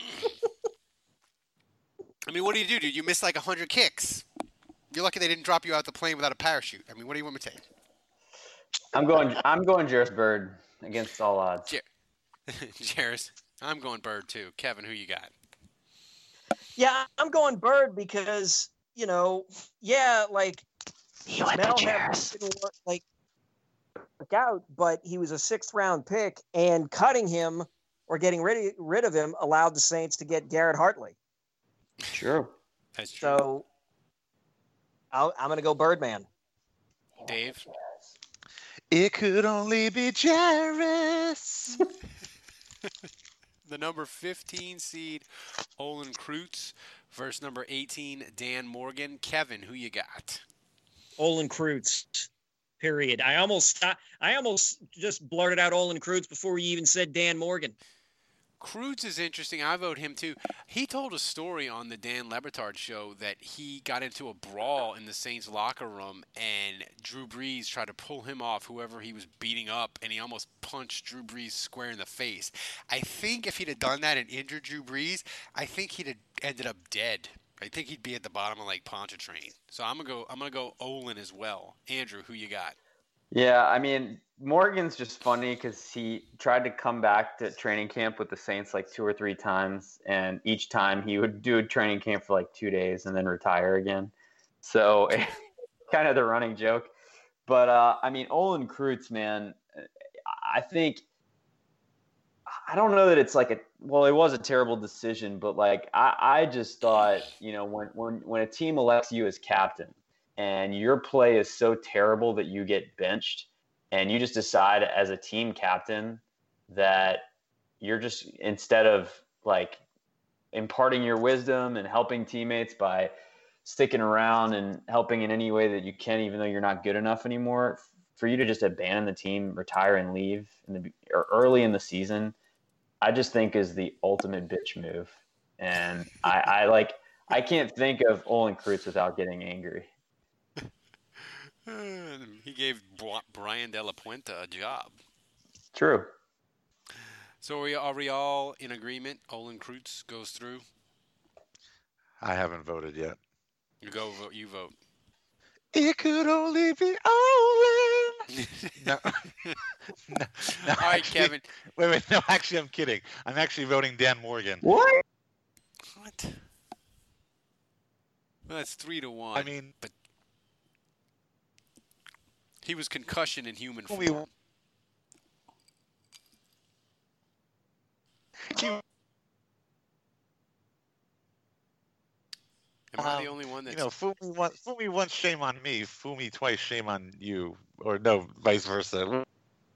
I mean, what do you do, dude? You missed like a hundred kicks. You're lucky they didn't drop you out the plane without a parachute. I mean, what do you want me to say? I'm going. I'm going Jairus Byrd against all odds. Jer- Jairus, I'm going Bird too. Kevin, who you got? Yeah, I'm going Bird because, you know, yeah, like Mel didn't work, like work out, but he was a sixth round pick, and cutting him or getting rid of, rid of him allowed the Saints to get Garrett Hartley. True. That's true. So I'll, I'm going to go Birdman. Dave? It could only be Jairus. The number fifteen seed, Olin Kreutz, versus number eighteen, Dan Morgan. Kevin, who you got? Olin Kreutz. Period. I almost I almost just blurted out Olin Kreutz before you even said Dan Morgan. Kreutz is interesting. I vote him too. He told a story on the Dan Le Batard show that he got into a brawl in the Saints locker room and Drew Brees tried to pull him off, whoever he was beating up, and he almost punched Drew Brees square in the face. I think if he'd have done that and injured Drew Brees, I think he'd have ended up dead. I think he'd be at the bottom of Lake Pontchartrain. So I'm gonna go. I'm gonna go Olin as well. Andrew, who you got? Yeah, I mean, Morgan's just funny because he tried to come back to training camp with the Saints like two or three times, and each time he would do a training camp for like two days and then retire again. So kind of the running joke. But, uh, I mean, Olin Kreutz, man, I think – I don't know that it's like a well, it was a terrible decision, but like I, I just thought, you know, when when when a team elects you as captain and your play is so terrible that you get benched, and you just decide as a team captain that you're just, instead of like imparting your wisdom and helping teammates by sticking around and helping in any way that you can, even though you're not good enough anymore, for you to just abandon the team, retire and leave in the or early in the season, I just think is the ultimate bitch move. And I, I like, I can't think of Olin Kreutz without getting angry. He gave Brian De La Puente a job. True. So are we, are we all in agreement? Olin Kreutz goes through? I haven't voted yet. You go vote. You vote. It could only be Olin. no. no, no. All right, actually, Kevin. Wait, wait. No, actually, I'm kidding. I'm actually voting Dan Morgan. What? What? Well, that's three to one. I mean, but he was concussion in human form. We, he, Am I um, the only one that's... You know, fool me, once, fool me once, shame on me. Fool me twice, shame on you. Or no, vice versa.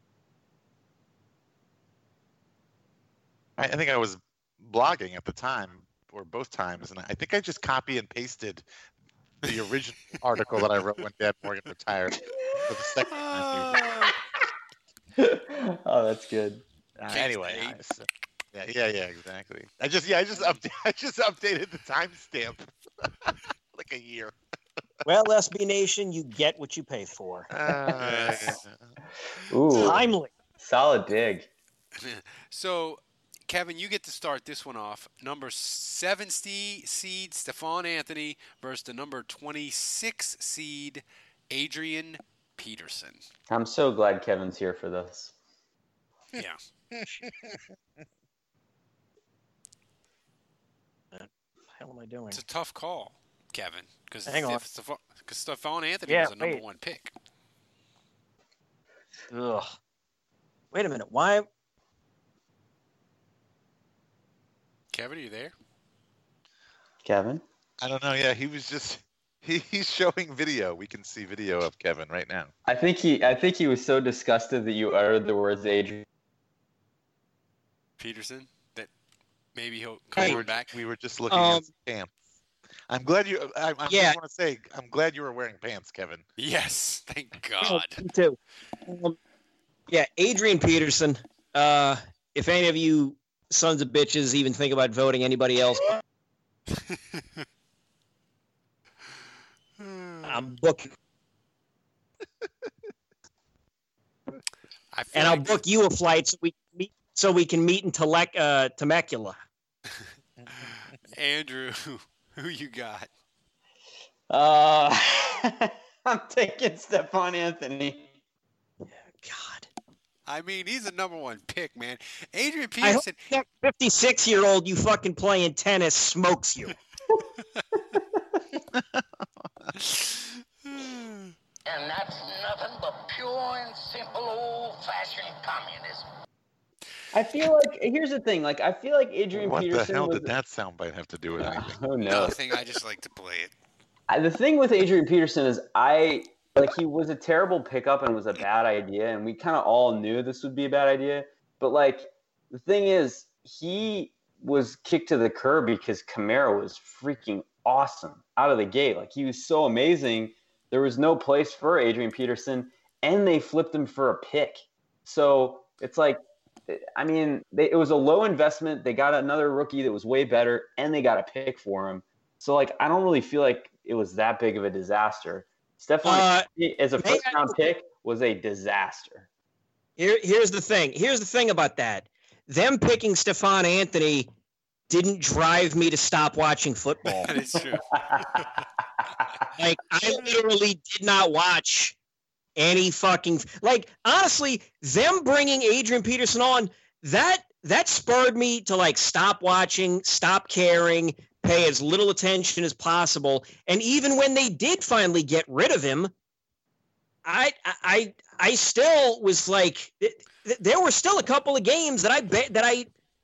I, I think I was blogging at the time, or both times, and I think I just copy and pasted the original article that I wrote when Dan Morgan retired for the second time. Oh, that's good. Uh, anyway, I, so, yeah, yeah, yeah, exactly. I just, yeah, I just updated, I just updated the timestamp like a year. Well, S B Nation, you get what you pay for. Uh, Ooh, Timely. Solid dig. So, Kevin, you get to start this one off. Number seven seed Stephon Anthony versus the number twenty-six seed Adrian Peterson. I'm so glad Kevin's here for this. Yeah. What the hell am I doing? It's a tough call, Kevin, because Hang on. Stephon, Stephon Anthony Yeah, was a number wait. one pick. Ugh. Wait a minute. Why? Kevin, are you there? Kevin? I don't know. Yeah, he was just he, he's showing video. We can see video of Kevin right now. I think he I think he was so disgusted that you uttered the words Adrian. Peterson, that maybe he'll come we were, back. We were just looking Um, at his pants. I'm glad you. I, I Yeah. just want to say, I'm glad you were wearing pants, Kevin. Yes, thank Oh, God. me too. Um, yeah, Adrian Peterson. Uh, if any of you sons of bitches even think about voting anybody else, I'm booking. I feel And I'll like book you a flight so we can meet, so we can meet in Telec, uh, Temecula. Andrew, who you got? Uh, I'm taking Stephon Anthony. God. I mean, he's a number one pick, man. Adrian I hope Peterson. that fifty-six-year-old you fucking playing tennis smokes you. And that's nothing but pure and simple old-fashioned communism. I feel like here's the thing. Like I feel like Adrian What Peterson the hell was, did that soundbite have to do with anything? Who knows? Nothing. I just like to play it. I, the thing with Adrian Peterson is I like he was a terrible pickup and was a bad idea, and we kind of all knew this would be a bad idea. But like the thing is, he was kicked to the curb because Kamara was freaking awesome out of the gate. Like he was so amazing. There was no place for Adrian Peterson, and they flipped him for a pick. So it's like, I mean, they, it was a low investment. They got another rookie that was way better, and they got a pick for him. So, like, I don't really feel like it was that big of a disaster. Stephon Uh, as a may first I- round pick was a disaster. Here, here's the thing. Here's the thing about that. Them picking Stephon Anthony didn't drive me to stop watching football. That is true. Like, I literally did not watch any fucking like. Honestly, them bringing Adrian Peterson on that that spurred me to like stop watching, stop caring, pay as little attention as possible. And even when they did finally get rid of him, I I I still was like, th- th- there were still a couple of games that I bet that I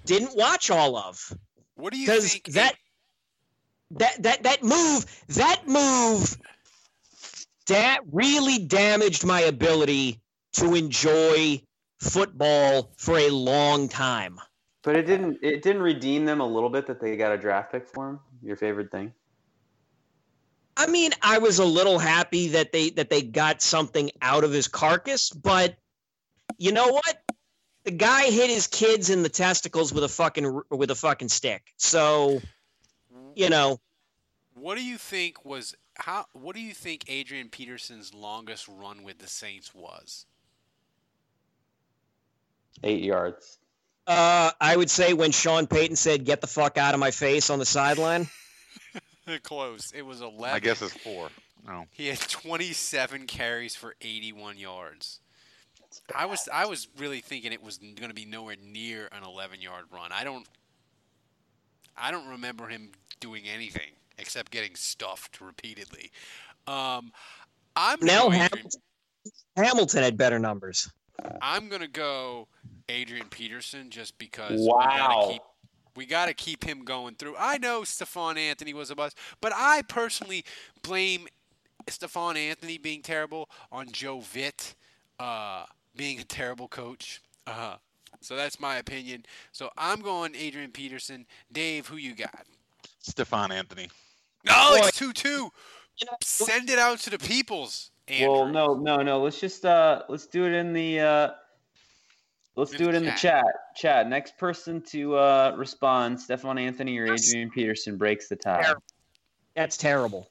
didn't watch all of. What do you Because think? that, that that that move, that move, that really damaged my ability to enjoy football for a long time. But it didn't. It didn't redeem them a little bit that they got a draft pick for him. Your favorite thing? I mean, I was a little happy that they that they got something out of his carcass, but you know what? The guy hit his kids in the testicles with a fucking with a fucking stick. So, you know, What do you think was how? What do you think Adrian Peterson's longest run with the Saints was? Eight yards. uh, I would say when Sean Payton said, "Get the fuck out of my face" on the sideline. Close. It was eleven. I guess it's four. No. He had twenty-seven carries for eighty-one yards. I was I was really thinking it was going to be nowhere near an eleven-yard run. I don't I don't remember him doing anything except getting stuffed repeatedly. Um, I'm gonna Nell go Adrian, Hamilton, Hamilton had better numbers. I'm gonna go Adrian Peterson just because Wow. we gotta keep we gotta keep him going through. I know Stephon Anthony was a bust, but I personally blame Stephon Anthony being terrible on Joe Vitt uh, being a terrible coach. Uh, so that's my opinion. So I'm going Adrian Peterson. Dave, who you got? Stephon Anthony. No, Boy. it's two two. Send it out to the peoples. Andrew. Well, no, no, no. Let's just uh, let's do it in the uh, let's In do the it in chat. the chat. Chat. Next person to uh, respond, Stephon Anthony or Adrian Peterson breaks the tie. Terrible. That's terrible.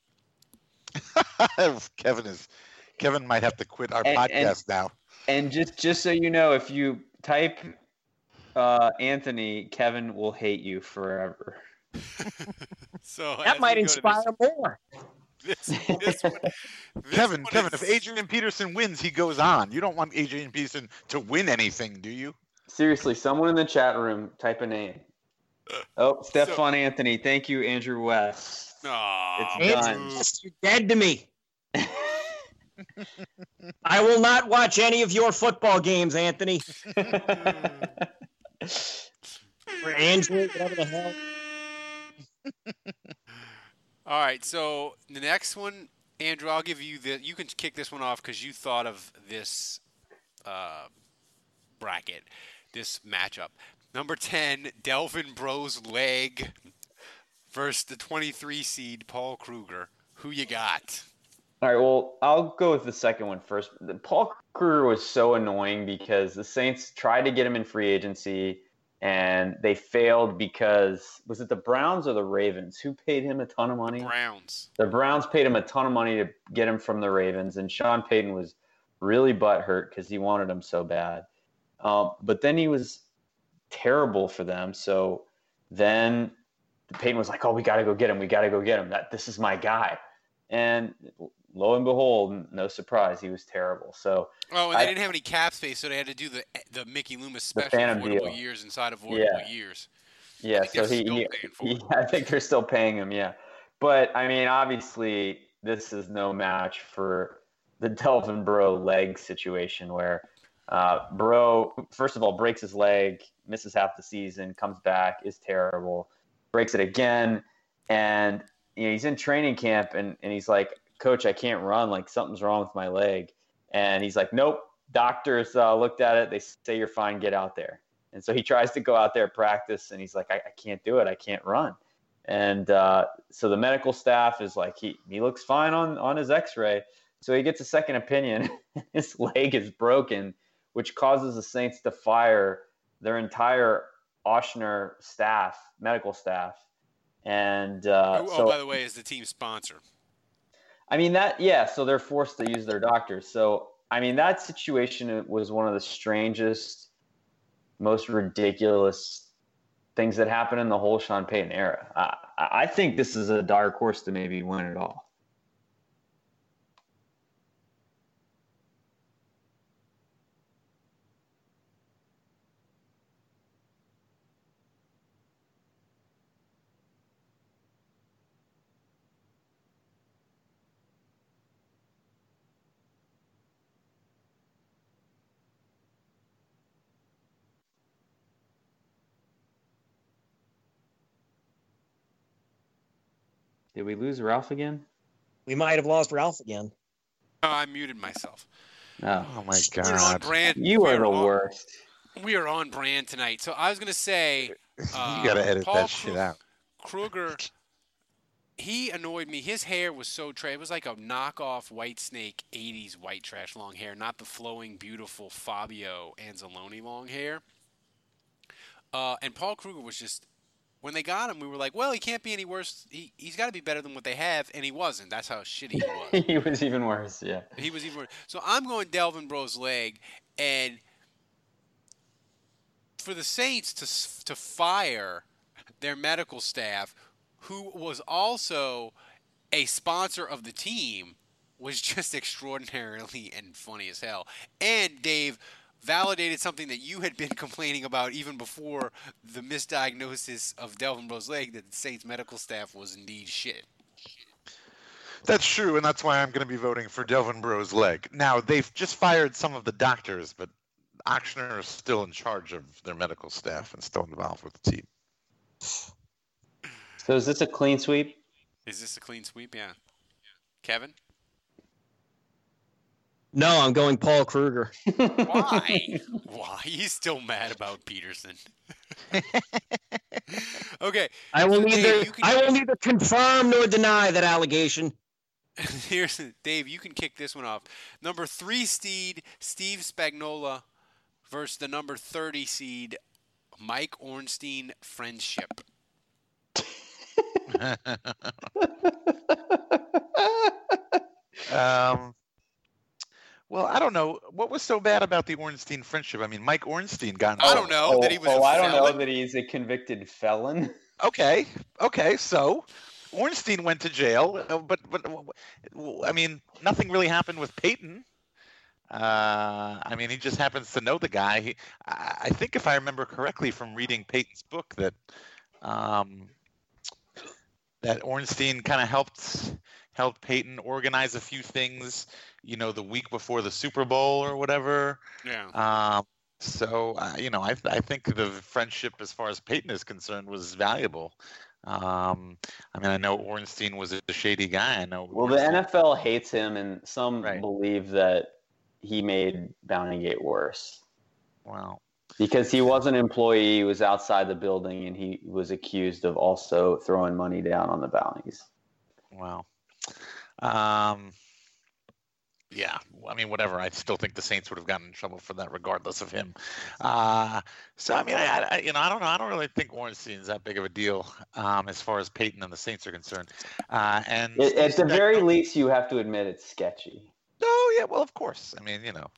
Kevin is Kevin might have to quit our And- podcast and- now. And just just so you know, if you type uh, Anthony, Kevin will hate you forever. So as That might we go to inspire more. This, this, this one, this Kevin, one Kevin, is- if Adrian Peterson wins, he goes on. You don't want Adrian Peterson to win anything, do you? Seriously, someone in the chat room, type a name. Oh, Stephon Anthony. Thank you, Andrew West. Aw, It's It's done. just, you're dead to me. I will not watch any of your football games, Anthony. Or Andrew, whatever the hell. All right, so the next one, Andrew, I'll give you the. You can kick this one off because you thought of this uh, bracket, this matchup. Number ten, Delvin Bro's leg versus the twenty-three seed Paul Kruger. Who you got? All right, well, I'll go with the second one first. The- Paul Kruger was so annoying because the Saints tried to get him in free agency, and they failed because, was it the Browns or the Ravens? Who paid him a ton of money? Browns. The Browns paid him a ton of money to get him from the Ravens, and Sean Payton was really butthurt because he wanted him so bad. Um, but then he was terrible for them. So then Payton was like, "Oh, we got to go get him. We got to go get him. That this is my guy." And lo and behold, no surprise, he was terrible. So Oh, and they I- didn't have any cap space, so they had to do the the Mickey Loomis special, Phantom avoidable deal. years inside avoidable Yeah. years. yeah, think so they're he, still he, paying for he it. I think they're still paying him. Yeah, but I mean, obviously, this is no match for the Delvin Bro leg situation where uh, Bro, first of all, breaks his leg, misses half the season, comes back, is terrible, breaks it again, and you know, he's in training camp, and, and he's like, "Coach, I can't run. Like something's wrong with my leg." And he's like, "Nope. Doctors uh, looked at it. They say you're fine. Get out there." And so he tries to go out there practice, and he's like, I, I can't do it. I can't run. And uh, so the medical staff is like, he, he looks fine on, on his x-ray. So he gets a second opinion. His leg is broken, which causes the Saints to fire their entire Ochsner staff, medical staff. And uh, Who, so, oh, by the way, is the team sponsor. I mean, that, yeah, so they're forced to use their doctors. So, I mean, that situation was one of the strangest, most ridiculous things that happened in the whole Sean Payton era. I, I think this is a dark horse to maybe win it all. Did we lose Ralph again? We might have lost Ralph again. Oh, I muted myself. Oh, Oh my We're on God. brand. you we are the on- worst. We are on brand tonight. So I was gonna say, uh, You gotta edit Paul that shit Krug- out. Kruger. He annoyed me. His hair was so tra- it was like a knockoff White Snake eighties white trash long hair, not the flowing, beautiful Fabio Anzalone long hair. Uh, and Paul Kruger was just, when they got him, we were like, well, he can't be any worse. He, he's got to be better than what they have, and he wasn't. That's how shitty he was. He was even worse, yeah. He was even worse. So I'm going Delvin Bro's leg, and for the Saints to s- to fire their medical staff, who was also a sponsor of the team, was just extraordinarily and funny as hell. And Dave validated something that you had been complaining about even before the misdiagnosis of Delvin Bro's leg, that the Saints medical staff was indeed shit. That's true, and that's why I'm going to be voting for Delvin Bro's leg. Now, they've just fired some of the doctors, but Ochsner is still in charge of their medical staff and still involved with the team. So is this a clean sweep? Is this a clean sweep? Yeah. Kevin? No, I'm going Paul Kruger. Why? Why? He's still mad about Peterson. Okay. I will so neither Dave, you can, I will neither confirm nor deny that allegation. Here's Dave. You can kick this one off. Number three seed Steve Spagnuolo versus the number thirty seed Mike Ornstein. Friendship. um, well, I don't know. What was so bad about the Ornstein friendship? I mean, Mike Ornstein got I don't know oh, that he was. Oh, a I don't felon. know that he's a convicted felon. Okay, okay, so Ornstein went to jail, uh, but but I mean, nothing really happened with Peyton. Uh, I mean, he just happens to know the guy. He, I, I think, if I remember correctly from reading Peyton's book, that um, that Ornstein kind of helped helped Peyton organize a few things, you know, the week before the Super Bowl or whatever. Yeah. Um, so uh, you know, I I think the friendship, as far as Peyton is concerned, was valuable. Um, I mean, I know Ornstein was a shady guy. I know. Well, the Ornstein- N F L hates him, and some Right. believe that he made Bountygate worse Wow. because he was an employee, he was outside the building, and he was accused of also throwing money down on the bounties. Wow. Um, yeah, I mean, whatever. I still think the Saints would have gotten in trouble for that, regardless of him. Uh, so, I mean, I, I, you know, I don't know. I don't really think Ornstein's that big of a deal um, as far as Peyton and the Saints are concerned. Uh, and At, at the Steve very Spagnuolo- least, you have to admit it's sketchy. Oh, yeah. Well, of course. I mean, you know,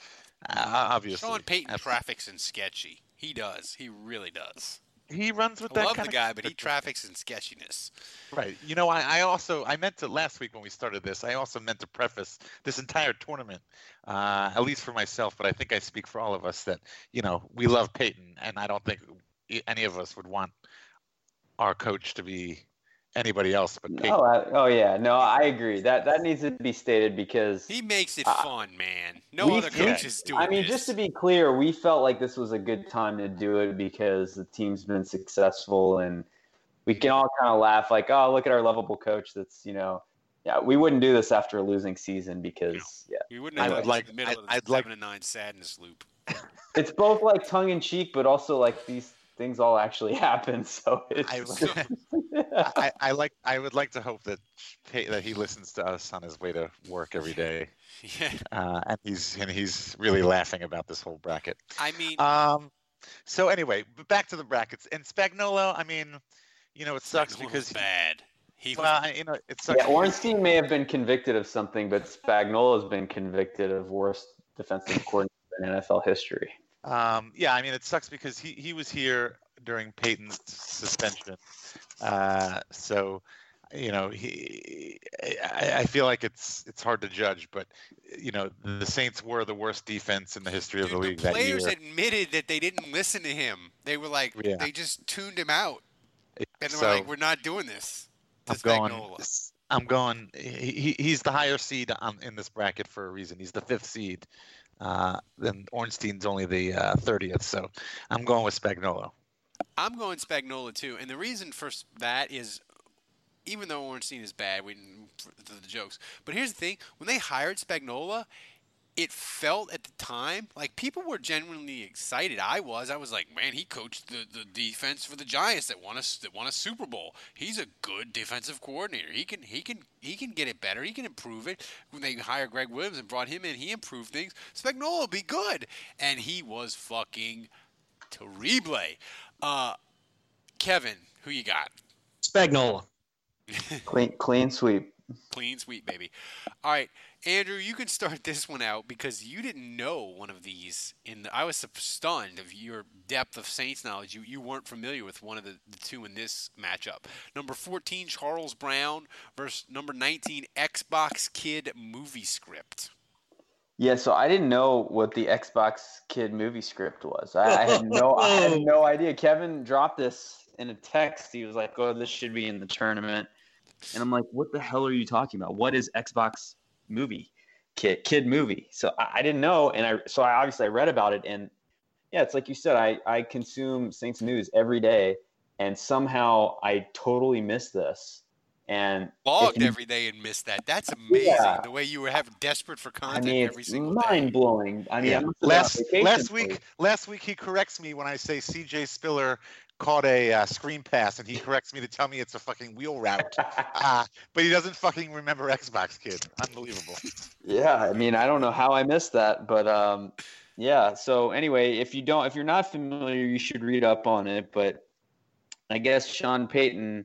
uh, obviously. Sean Payton Ab- traffics in sketchy. He does. He really does. He runs with I that love kind the of guy, but he traffics in sketchiness. Right. You know, I, I also I meant to last week when we started this. I also meant to preface this entire tournament, uh, at least for myself, but I think I speak for all of us, that you know we love Peyton, and I don't think any of us would want our coach to be anybody else but Peyton. Oh, I, oh yeah, no, I agree. That that needs to be stated because He makes it Uh, fun, man. No we other think- coaches do it. I mean, just to be clear, we felt like this was a good time to do it because the team's been successful, and we can all kind of laugh like, "Oh, look at our lovable coach." That's you know, yeah, we wouldn't do this after a losing season because yeah, we wouldn't I have would like, like- the middle I- of the I'd seven like- and nine sadness loop. it's both like tongue in cheek, but also like these things all actually happen. So it's I, I, I like I would like to hope that Pey- that he listens to us on his way to work every day, Yeah. uh, and he's and he's really laughing about this whole bracket. I mean, Um, so anyway, b- back to the brackets. And Spagnuolo, I mean, you know, it sucks Spagnuolo's because he, bad. He was well, I- you know, it sucks. yeah, Ornstein may have been convicted of something, but Spagnuolo has been convicted of worst defensive coordinator in N F L history. Um, yeah, I mean, it sucks because he, he was here during Peyton's suspension. Uh, so, you know, he I, I feel like it's it's hard to judge, but you know, the Saints were the worst defense in the history of Dude, the the league that year. players admitted that they didn't listen to him. They were like, Yeah. they just tuned him out, and they So- were like, "We're not doing this." To I'm going. Spagnuolo. I'm going. He, he- he's the higher seed on, in this bracket for a reason. He's the fifth seed. Uh, then Ornstein's only the uh, thirtieth. So I'm going with Spagnuolo. I'm going Spagnuolo too, and the reason for s- that is even though Ornstein is bad, we for the jokes. But here's the thing: when they hired Spagnuolo, it felt at the time like people were genuinely excited. I was. I was like, man, he coached the, the defense for the Giants that won a that won a Super Bowl. He's a good defensive coordinator. He can he can he can get it better. He can improve it. When they hired Greg Williams and brought him in, he improved things. Spagnuolo will be good, and he was fucking terrible. Uh, Kevin, who you got? Spagnuolo. Clean, clean sweep. Clean sweep, baby. All right, Andrew, you can start this one out because you didn't know one of these. In the, I was stunned of your depth of Saints knowledge. You you weren't familiar with one of the, the two in this matchup. Number fourteen, Charles Brown versus number nineteen, Xbox Kid movie script. Yeah, so I didn't know what the Xbox Kid movie script was. I, I had no, I had no idea. Kevin dropped this in a text. He was like, "Oh, this should be in the tournament." And I'm like, what the hell are you talking about? What is Xbox movie kid kid movie? So I, I didn't know, and I so I obviously I read about it, and yeah, it's like you said, I I consume Saints news every day, and somehow I totally missed this. And logged you, every day and missed that. That's amazing. Yeah. The way you were having desperate for content I mean, every single mind day. Mind blowing. I mean, yeah. I'm last last week place. last week he corrects me when I say C J Spiller caught a uh, screen pass, and he corrects me to tell me it's a fucking wheel route. uh, but he doesn't fucking remember Xbox Kid. Unbelievable. Yeah, I mean, I don't know how I missed that, but um, yeah. So anyway, if you don't, if you're not familiar, you should read up on it. But I guess Sean Payton,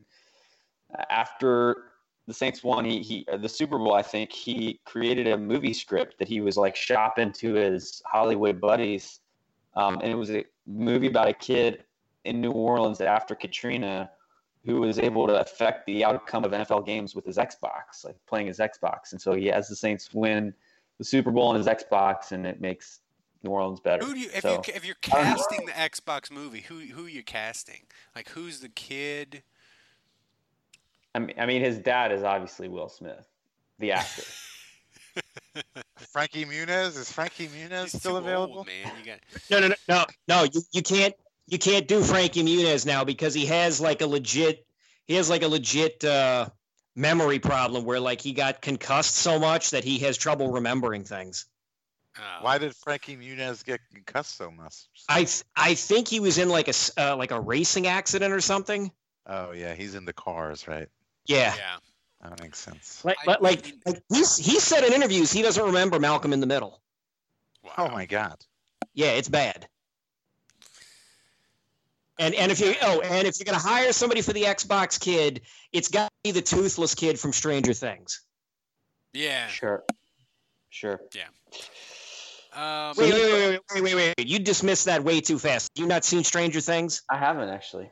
after the Saints won, he, he the Super Bowl, I think he created a movie script that he was like shopping to his Hollywood buddies, um, and it was a movie about a kid in New Orleans after Katrina who was able to affect the outcome of N F L games with his Xbox, like playing his Xbox. And so he has the Saints win the Super Bowl on his Xbox, and it makes New Orleans better. Who do you, if, so, you, if you're casting the Xbox movie, who who are you casting? Like, who's the kid? I mean, I mean, his dad is obviously Will Smith, the actor. Frankie Muniz? Is Frankie Muniz He's still available? Old, man. You got... No, no, no, no, no. You, you can't. You can't do Frankie Muniz now because he has like a legit, he has like a legit uh, memory problem where like he got concussed so much that he has trouble remembering things. Oh. Why did Frankie Muniz get concussed so much? I th- I think he was in like a uh, like a racing accident or something. Oh yeah, he's into cars, right? Yeah. Yeah. That makes sense. Like, but like, like he's he said in interviews he doesn't remember Malcolm in the Middle. Wow. Oh my God. Yeah, it's bad. And and if you oh and if you're gonna hire somebody for the Xbox Kid, it's got to be the toothless kid from Stranger Things. Yeah. Sure. Sure. Yeah. Um, wait, wait, wait, wait, wait, wait! You dismissed that way too fast. You not seen Stranger Things? I haven't actually.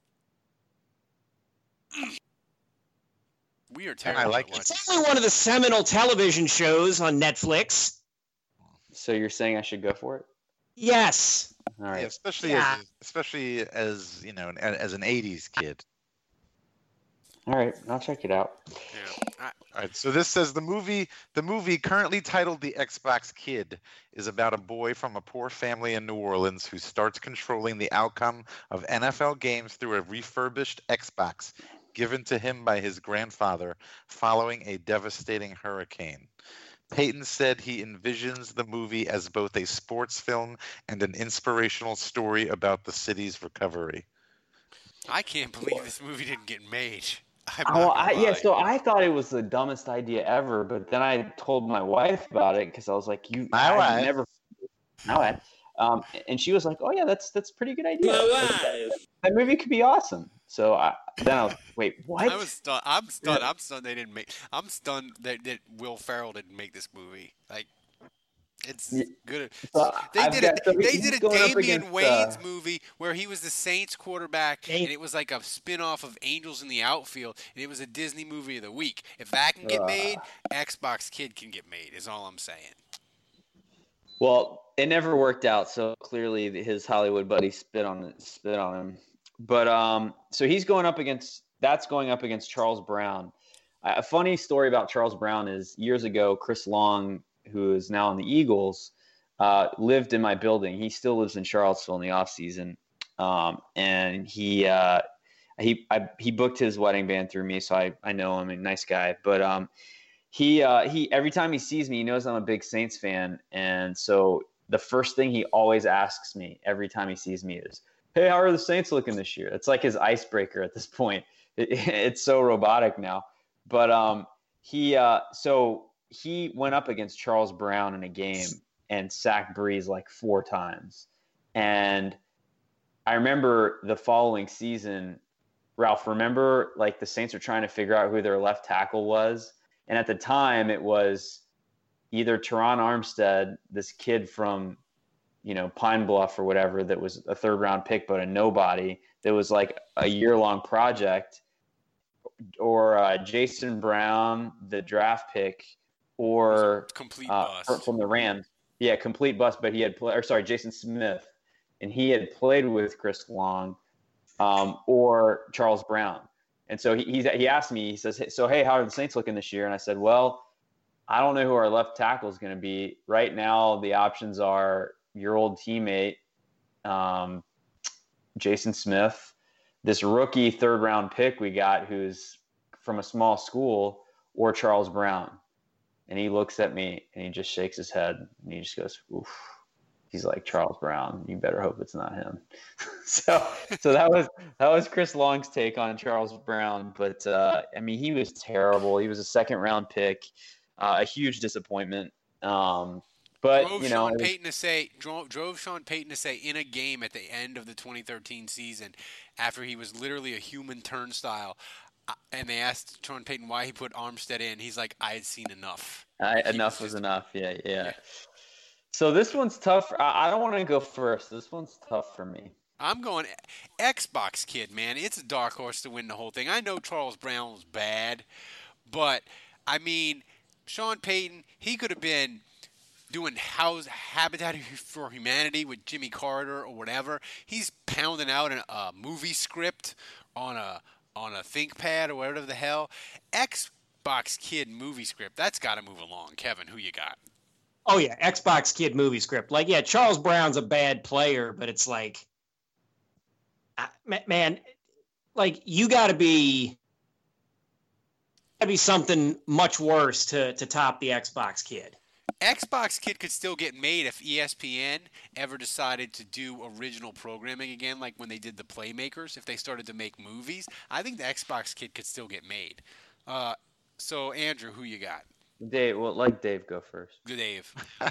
We are terrible. I like it. It's only one of the seminal television shows on Netflix. So you're saying I should go for it? Yes. All right. Yeah, especially Yeah. as especially as you know, as an eighties kid. All right, I'll check it out. Yeah. I, All right, so this says the movie, the movie currently titled The Xbox Kid, is about a boy from a poor family in New Orleans who starts controlling the outcome of N F L games through a refurbished Xbox given to him by his grandfather following a devastating hurricane. Payton said he envisions the movie as both a sports film and an inspirational story about the city's recovery. I can't believe this movie didn't get made. I'm Oh, not I, gonna yeah. lie. So I thought it was the dumbest idea ever, but then I told my wife about it because I was like, "You, My I wife. never." My wife. Um, and she was like, "Oh yeah, that's that's a pretty good idea. That, that movie could be awesome." So I, then I was, wait, what? I was stunned. I'm stunned. I'm stunned they didn't make. I'm stunned that, that Will Ferrell didn't make this movie. Like, it's Yeah. good. So They I've did got- a so they he's did a going up Damian against, Wayne's uh, movie where he was the Saints quarterback, and it was like a spin-off of Angels in the Outfield, and it was a Disney movie of the week. If that can get Uh. made, Xbox Kid can get made. Is all I'm saying. Well, it never worked out. So clearly, his Hollywood buddy spit on it, spit on him. But um, so he's going up against that's going up against Charles Brown. Uh, a funny story about Charles Brown is years ago, Chris Long, who is now in the Eagles, uh, lived in my building. He still lives in Charlottesville in the off season, um, and he. Uh, he I, he booked his wedding band through me, so I, I know him, a nice guy. But um, he uh, he every time he sees me, he knows I'm a big Saints fan, and so the first thing he always asks me every time he sees me is, "Hey, how are the Saints looking this year?" It's like his icebreaker at this point. It, it's so robotic now. But um, he uh, so he went up against Charles Brown in a game and sacked Breeze like four times, and I remember the following season. Ralph, remember, like, the Saints were trying to figure out who their left tackle was. And at the time, it was either Teron Armstead, this kid from, you know, Pine Bluff or whatever, that was a third-round pick but a nobody, that was, like, a year-long project, or uh, Jason Brown, the draft pick, or complete uh, bust. from the Rams. Yeah, complete bust, but he had played – or, sorry, Jason Smith. And he had played with Chris Long. Um, or Charles Brown. And so he, he's, he asked me, he says, hey, so, hey, how are the Saints looking this year? And I said, well, I don't know who our left tackle is going to be. Right now, the options are your old teammate, um, Jason Smith, this rookie third round pick we got who's from a small school, or Charles Brown. And he looks at me and he just shakes his head and he just goes, oof. He's like, Charles Brown, you better hope it's not him. so so that was that was Chris Long's take on Charles Brown. But, uh, I mean, he was terrible. He was a second-round pick, uh, a huge disappointment. Um, but, drove you know. Sean Was, Payton to say, drove, drove Sean Payton to say in a game at the end of the twenty thirteen season, after he was literally a human turnstile, uh, and they asked Sean Payton why he put Armstead in. He's like, I had seen enough. I, enough was, was enough, yeah, yeah. yeah. So this one's tough. I don't want to go first. This one's tough for me. I'm going Xbox Kid, man. It's a dark horse to win the whole thing. I know Charles Brown was bad, but, I mean, Sean Payton, he could have been doing house Habitat for Humanity with Jimmy Carter or whatever. He's pounding out a uh, movie script on a on a ThinkPad or whatever the hell. Xbox Kid movie script, that's got to move along. Kevin, who you got? Oh, yeah, Xbox Kid movie script. Like, yeah, Charles Brown's a bad player, but it's like, uh, man, like, you got to be gotta be something much worse to, to top the Xbox Kid. Xbox Kid could still get made if E S P N ever decided to do original programming again, like when they did the Playmakers. If they started to make movies, I think the Xbox Kid could still get made. Uh, so, Andrew, who you got? Dave, well, let Dave go first. Dave. uh,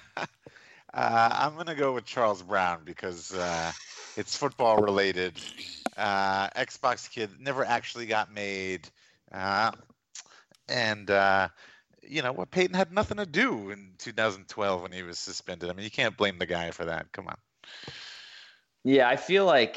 I'm going to go with Charles Brown because uh, it's football related. Uh, Xbox Kid never actually got made. Uh, and, uh, you know, what Peyton had nothing to do in two thousand twelve when he was suspended. I mean, you can't blame the guy for that. Come on. Yeah, I feel like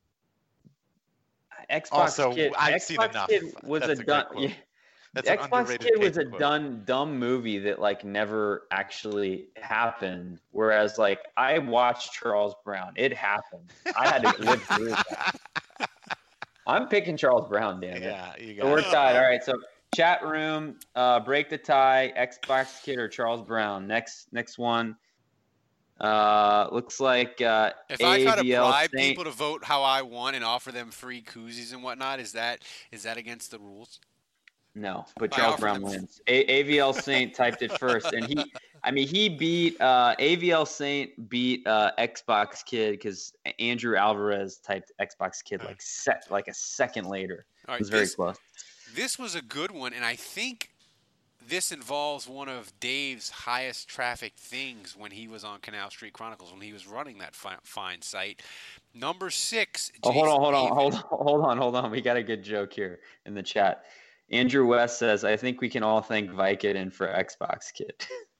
Xbox also, Kid, I've Xbox seen enough. Kid was That's a, a done. great quote. Yeah. That's The an Xbox underrated Kid was a Peyton quote. done dumb movie that like never actually happened. Whereas like I watched Charles Brown, it happened. I had to live through that. I'm picking Charles Brown, damn it. Yeah, you got So we're it. tied. All right, so chat room, uh, break the tie. Xbox Kid or Charles Brown. Next, next one. Uh, looks like uh, If I try to A V L bribe Saint- people to vote how I want and offer them free koozies and whatnot, is that is that against the rules? No, but I Charles offer Brown them- wins. A- AVL Saint typed it first, and he, I mean, he beat uh, A V L Saint beat uh, Xbox Kid because Andrew Alvarez typed Xbox Kid like set like a second later. All right, It was very this- close. This was a good one, and I think this involves one of Dave's highest traffic things when he was on Canal Street Chronicles, when he was running that fi- fine site. Number six. Oh, hold on, hold on, Jason hold David. on, hold on, hold on. We got a good joke here in the chat. Andrew West says, "I think we can all thank Vicodin for Xbox Kid."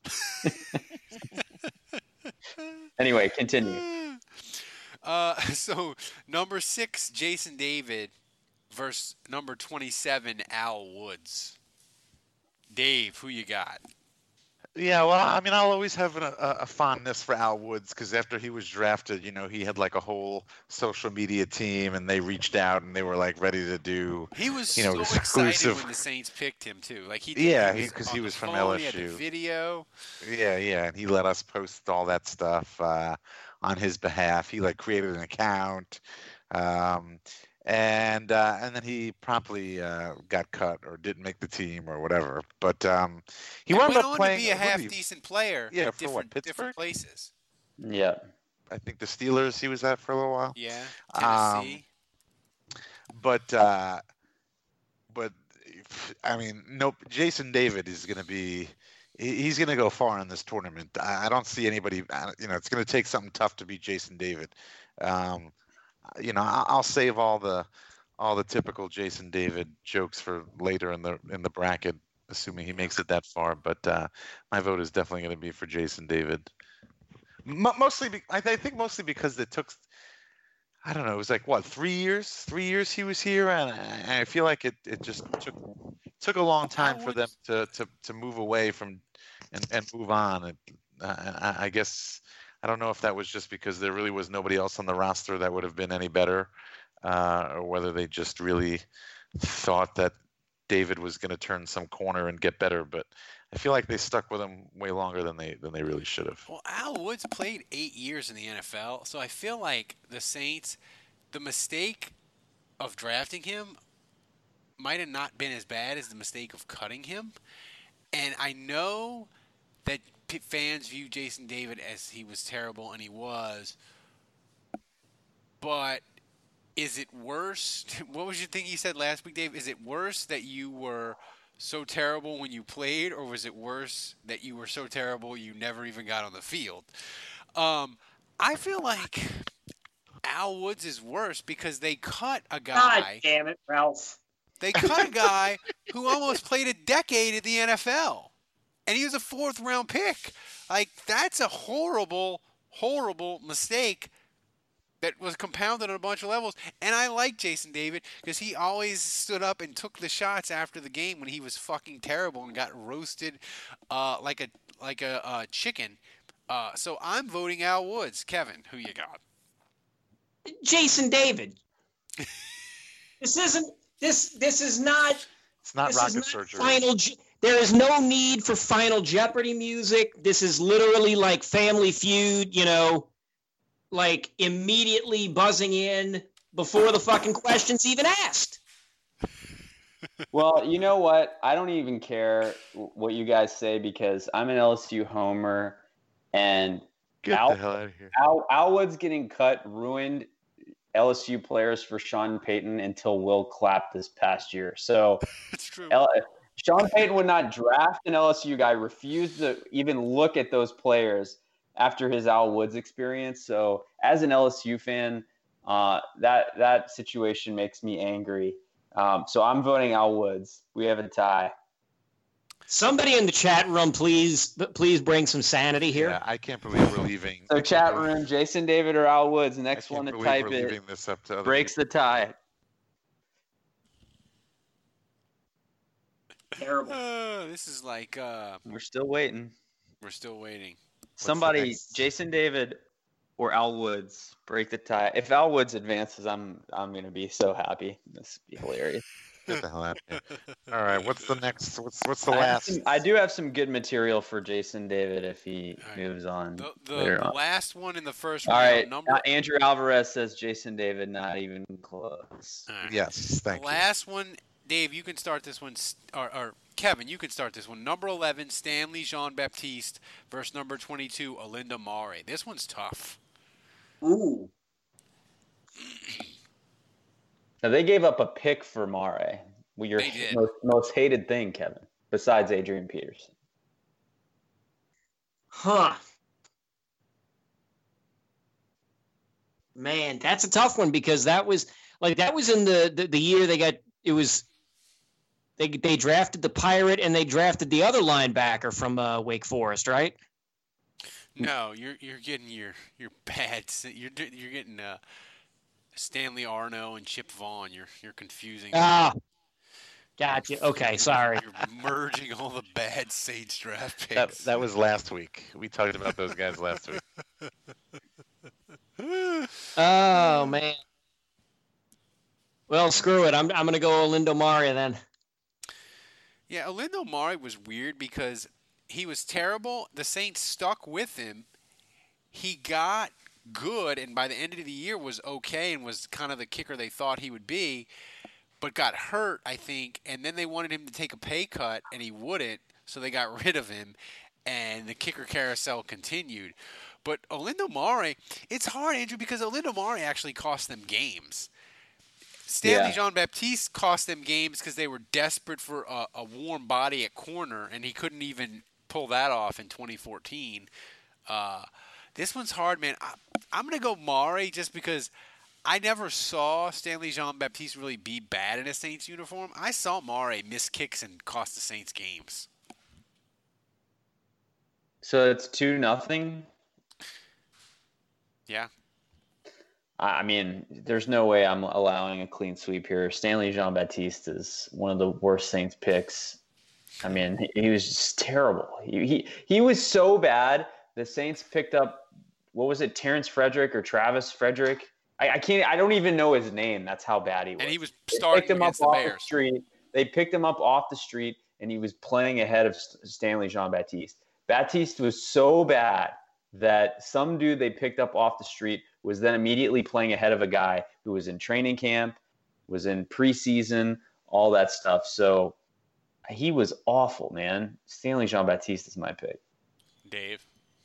Anyway, continue. Uh, so number six, Jason David versus number twenty-seven, Al Woods. Dave, who you got? Yeah, well, I mean, I'll always have a, a fondness for Al Woods because after he was drafted, you know, he had like a whole social media team, and they reached out and they were like ready to do. He was you know, so exclusive. excited when the Saints picked him too. Like he, did, Yeah, he because was he on was the from phone, L He S had U. the video. Yeah, yeah, and he let us post all that stuff uh, on his behalf. He like created an account, um, and uh, and then he promptly uh, got cut or didn't make the team or whatever. But um, he and wound went up on playing. to be a what did half he- decent player. Yeah, at for what, different, Pittsburgh? different places. Yeah. I think the Steelers he was at for a little while. Yeah, Um, Tennessee. but uh, but I mean, nope. Jason David is going to be. he- He's going to go far in this tournament. I I don't see anybody. I- You know, it's going to take something tough to beat Jason David. Um, you know, I- I'll save all the all the typical Jason David jokes for later in the in the bracket, assuming he makes it that far. But uh, my vote is definitely going to be for Jason David. Mo mostly, be I, th- I think mostly because it took. I don't know. It was like what three years? Three years he was here, and I, I feel like it, it just took took a long time for them to, to, to move away from and, and move on. And uh, I, I guess I don't know if that was just because there really was nobody else on the roster that would have been any better, uh, or whether they just really thought that David was going to turn some corner and get better. But I feel like they stuck with him way longer than they than they really should have. Well, Al Woods played eight years in the N F L, so I feel like the Saints, the mistake of drafting him might have not been as bad as the mistake of cutting him. And I know that p- fans view Jason David as he was terrible, and he was. But is it worse? What was your thing you said last week, Dave? Is it worse that you were so terrible when you played, or was it worse that you were so terrible you never even got on the field? Um, I feel like Al Woods is worse because they cut a guy. God damn it, Ralph. They cut a guy who almost played a decade in the N F L, and he was a fourth round pick. Like, that's a horrible, horrible mistake that was compounded on a bunch of levels. And I like Jason David because he always stood up and took the shots after the game when he was fucking terrible and got roasted uh, like a like a uh, chicken. Uh, so I'm voting Al Woods. Kevin, who you got? Jason David. This isn't this this is not It's not this rocket is not surgery. Final Je- there is no need for Final Jeopardy music. This is literally like Family Feud, you know, like immediately buzzing in before the fucking question's even asked. Well, you know what? I don't even care what you guys say because I'm an L S U homer, and Get Al, the hell out of here. Al, Al Woods getting cut ruined L S U players for Sean Payton until Will Clapp this past year. So It's true. L- Sean Payton would not draft an L S U guy, refused to even look at those players after his Al Woods experience. So as an L S U fan, uh, that that situation makes me angry. Um, so I'm voting Al Woods. We have a tie. Somebody in the chat room, please, please bring some sanity here. Yeah, I can't believe we're leaving. So chat room, Jason David or Al Woods. Next I one can't to believe type we're it leaving this up to other breaks the tie. Terrible. Uh, this is like uh, We're still waiting. we're still waiting. Somebody, next? Jason David or Al Woods, break the tie. If Al Woods advances, I'm I'm gonna be so happy. This would be hilarious. Get the hell out of here. All right, what's the next? What's what's the I, have last? some- I do have some good material for Jason David if he All right. moves on The, the later on. last one in the first All round, right, number uh, Andrew Alvarez says Jason David, not even close. All right. Yes, thank The you. last one, Dave, you can start this one, s- or, or Kevin, you can start this one. Number eleven, Stanley Jean-Baptiste versus number twenty-two, Alinda Mare. This one's tough. Ooh. Now they gave up a pick for Mare. Well, your They did. most, most hated thing, Kevin, besides Adrian Peterson. Huh. Man, that's a tough one because that was like that was in the the, the year they got it was they they drafted the Pirate and they drafted the other linebacker from uh, Wake Forest, right? No, you're you're getting your your bad. s- You're d- you're getting uh, Stanley Arno and Chip Vaughn. You're you're confusing. Ah, gotcha. Okay, sorry. You're merging all the bad Saints draft That picks. that was last week. We talked about those guys last week. Oh man. Well, screw it. I'm I'm gonna go Olindo Mare then. Yeah, Olindo Mare was weird because he was terrible. The Saints stuck with him. He got good, and by the end of the year was okay and was kind of the kicker they thought he would be, but got hurt, I think, and then they wanted him to take a pay cut, and he wouldn't, so they got rid of him, and the kicker carousel continued. But Olindo Mare, it's hard, Andrew, because Olindo Mare actually cost them games. Stanley Yeah. Jean-Baptiste cost them games because they were desperate for a, a warm body at corner, and he couldn't even pull that off in twenty fourteen. Uh, this one's hard, man. I, I'm going to go Mare just because I never saw Stanley Jean-Baptiste really be bad in a Saints uniform. I saw Mare miss kicks and cost the Saints games. So it's two nothing. Yeah. I mean, there's no way I'm allowing a clean sweep here. Stanley Jean-Baptiste is one of the worst Saints picks. I mean, he, he was just terrible. He, he he was so bad. The Saints picked up, what was it, Terrence Frederick or Travis Frederick? I, I can't. I don't even know his name. That's how bad he was. And he was They starting picked him up against the off Bears. the street. They picked him up off the street, and he was playing ahead of S- Stanley Jean-Baptiste. Baptiste was so bad that some dude they picked up off the street was then immediately playing ahead of a guy who was in training camp, was in preseason, all that stuff. So he was awful, man. Stanley Jean-Baptiste is my pick. Dave.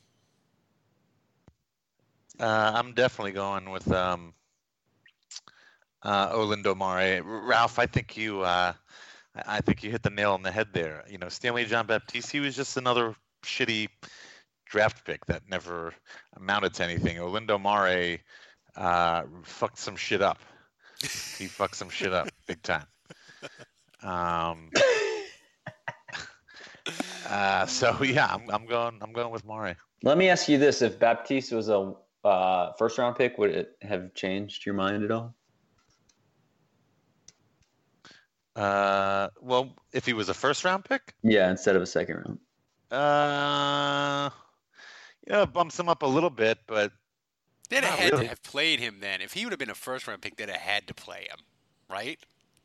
Uh, I'm definitely going with um, uh, Olindo Mare. Ralph, I think you, uh, I think you hit the nail on the head there. You know, Stanley Jean-Baptiste, he was just another shitty draft pick that never amounted to anything. Olindo Mare uh, fucked some shit up. He fucked some shit up big time. Um, uh, so yeah, I'm, I'm going. I'm going with Mare. Let me ask you this: if Baptiste was a uh, first-round pick, would it have changed your mind at all? Uh, well, if he was a first-round pick, Yeah, instead of a second round. uh, yeah, it bumps him up a little bit, but They'd have Not had really. to have played him then. If he would have been a first-round pick, they'd have had to play him, right?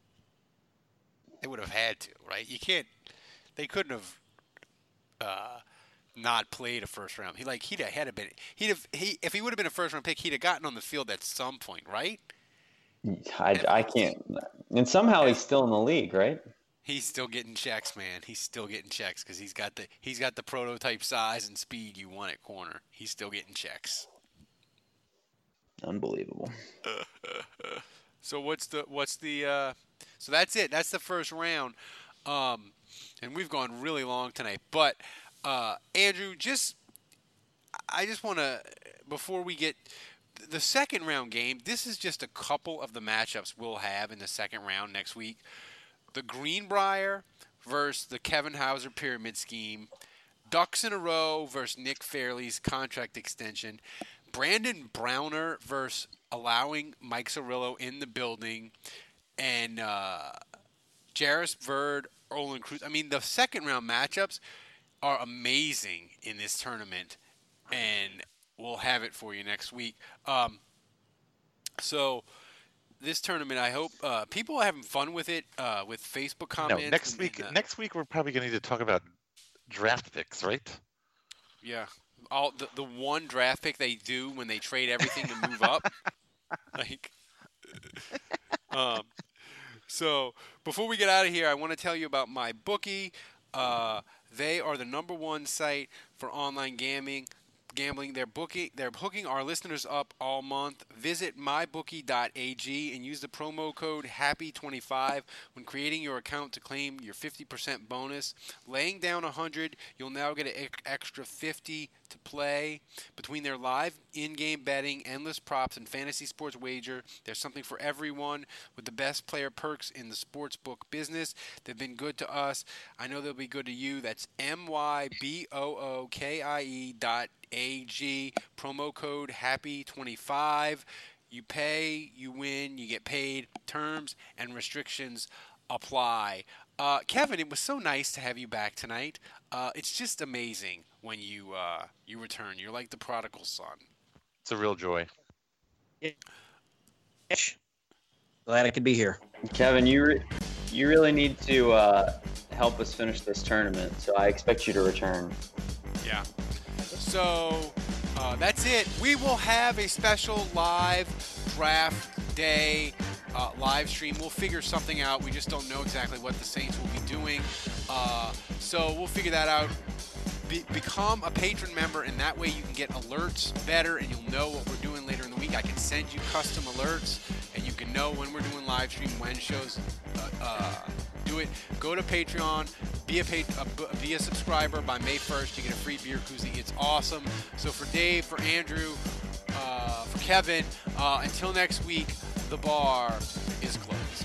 They would have had to, right? You can't. They couldn't have uh, not played a first round. He like he'd have had to been. He'd have he if he would have been a first-round pick, he'd have gotten on the field at some point, right? I, I can't. And somehow he's still in the league, right? He's still getting checks, man. He's still getting checks because he's got the he's got the prototype size and speed you want at corner. He's still getting checks. Unbelievable. So what's the what's the uh, so that's it. That's the first round, um, and we've gone really long tonight. But uh, Andrew, just I just want to before we get the second round game. This is just a couple of the matchups we'll have in the second round next week. The Greenbrier versus the Kevin Hauser Pyramid Scheme. Ducks in a row versus Nick Fairley's contract extension. Brandon Browner versus allowing Mike Cirillo in the building. And uh, Jairus Verd, Olin Cruz. I mean, the second round matchups are amazing in this tournament. And we'll have it for you next week. Um, so this tournament, I hope uh, people are having fun with it uh, with Facebook comments. no. Next and- week, and, uh, next week we're probably going to need to talk about draft picks, right? Yeah, all the the one draft pick they do when they trade everything to move up, like. um, so before we get out of here, I want to tell you about MyBookie. Uh, they are the number one site for online gambling. Gambling, they're booking, they're hooking our listeners up all month. Visit my bookie dot a g and use the promo code happy twenty-five when creating your account to claim your fifty percent bonus. Laying down one hundred, you'll now get an ex- extra fifty to play. Between their live in-game betting, endless props, and fantasy sports wager, there's something for everyone with the best player perks in the sportsbook business. They've been good to us. I know they'll be good to you. That's M Y B O O K I E dot A G, promo code happy twenty-five. You pay, you win, you get paid. Terms and restrictions apply. Uh, Kevin, it was so nice to have you back tonight. Uh, it's just amazing when you uh, you return. You're like the prodigal son. It's a real joy. Glad I could be here. Kevin, you re- you really need to uh, help us finish this tournament, so I expect you to return. Yeah. So uh, that's it. We will have a special live draft day uh, live stream. We'll figure something out. We just don't know exactly what the Saints will be doing. Uh, so we'll figure that out. Be- become a patron member, and that way you can get alerts better, and you'll know what we're doing later in the week. I can send you custom alerts, and you can know when we're doing live stream, when shows uh, uh, do it. Go to Patreon, be a, pat- uh, be a subscriber by May first. You get a free beer koozie. It's awesome. So for Dave, for Andrew, uh, for Kevin, uh, until next week, the bar is closed.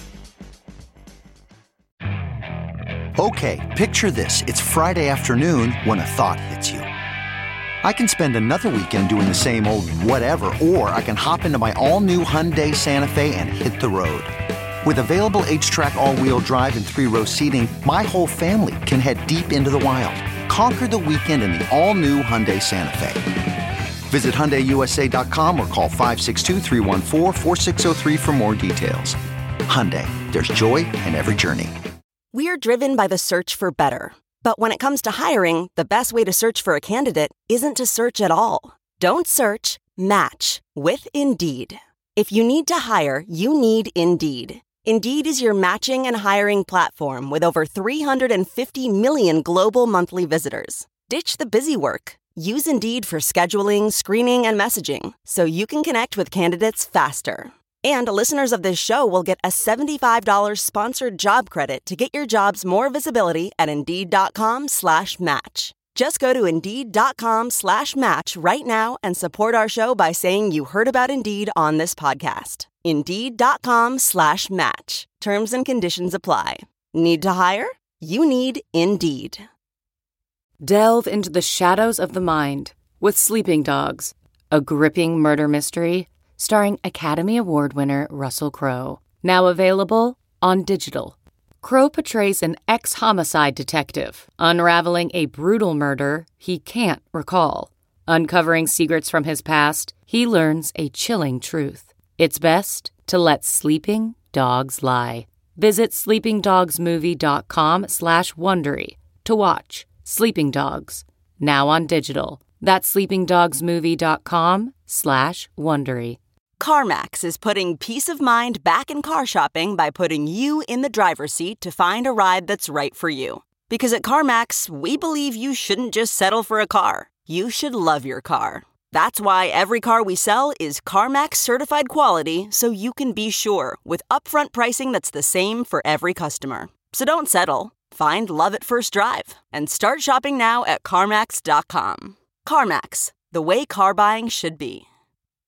Okay, picture this. It's Friday afternoon when a thought hits you. I can spend another weekend doing the same old whatever, or I can hop into my all-new Hyundai Santa Fe and hit the road. With available H-Track all-wheel drive and three-row seating, my whole family can head deep into the wild. Conquer the weekend in the all-new Hyundai Santa Fe. Visit Hyundai U S A dot com or call five six two, three one four, four six zero three for more details. Hyundai, there's joy in every journey. We're driven by the search for better. But when it comes to hiring, the best way to search for a candidate isn't to search at all. Don't search, match with Indeed. If you need to hire, you need Indeed. Indeed is your matching and hiring platform with over three hundred fifty million global monthly visitors. Ditch the busy work. Use Indeed for scheduling, screening, and messaging so you can connect with candidates faster. And listeners of this show will get a seventy-five dollars sponsored job credit to get your jobs more visibility at Indeed.com slash match. Just go to Indeed.com slash match right now and support our show by saying you heard about Indeed on this podcast. Indeed.com slash match. Terms and conditions apply. Need to hire? You need Indeed. Delve into the shadows of the mind with Sleeping Dogs, a gripping murder mystery starring Academy Award winner Russell Crowe. Now available on digital. Crowe portrays an ex-homicide detective unraveling a brutal murder he can't recall. Uncovering secrets from his past, he learns a chilling truth. It's best to let sleeping dogs lie. Visit sleepingdogsmovie.com slash Wondery to watch Sleeping Dogs, now on digital. That's sleepingdogsmovie.com slash Wondery. CarMax is putting peace of mind back in car shopping by putting you in the driver's seat to find a ride that's right for you. Because at CarMax, we believe you shouldn't just settle for a car. You should love your car. That's why every car we sell is CarMax certified quality, so you can be sure with upfront pricing that's the same for every customer. So don't settle. Find love at first drive and start shopping now at CarMax dot com. CarMax, the way car buying should be.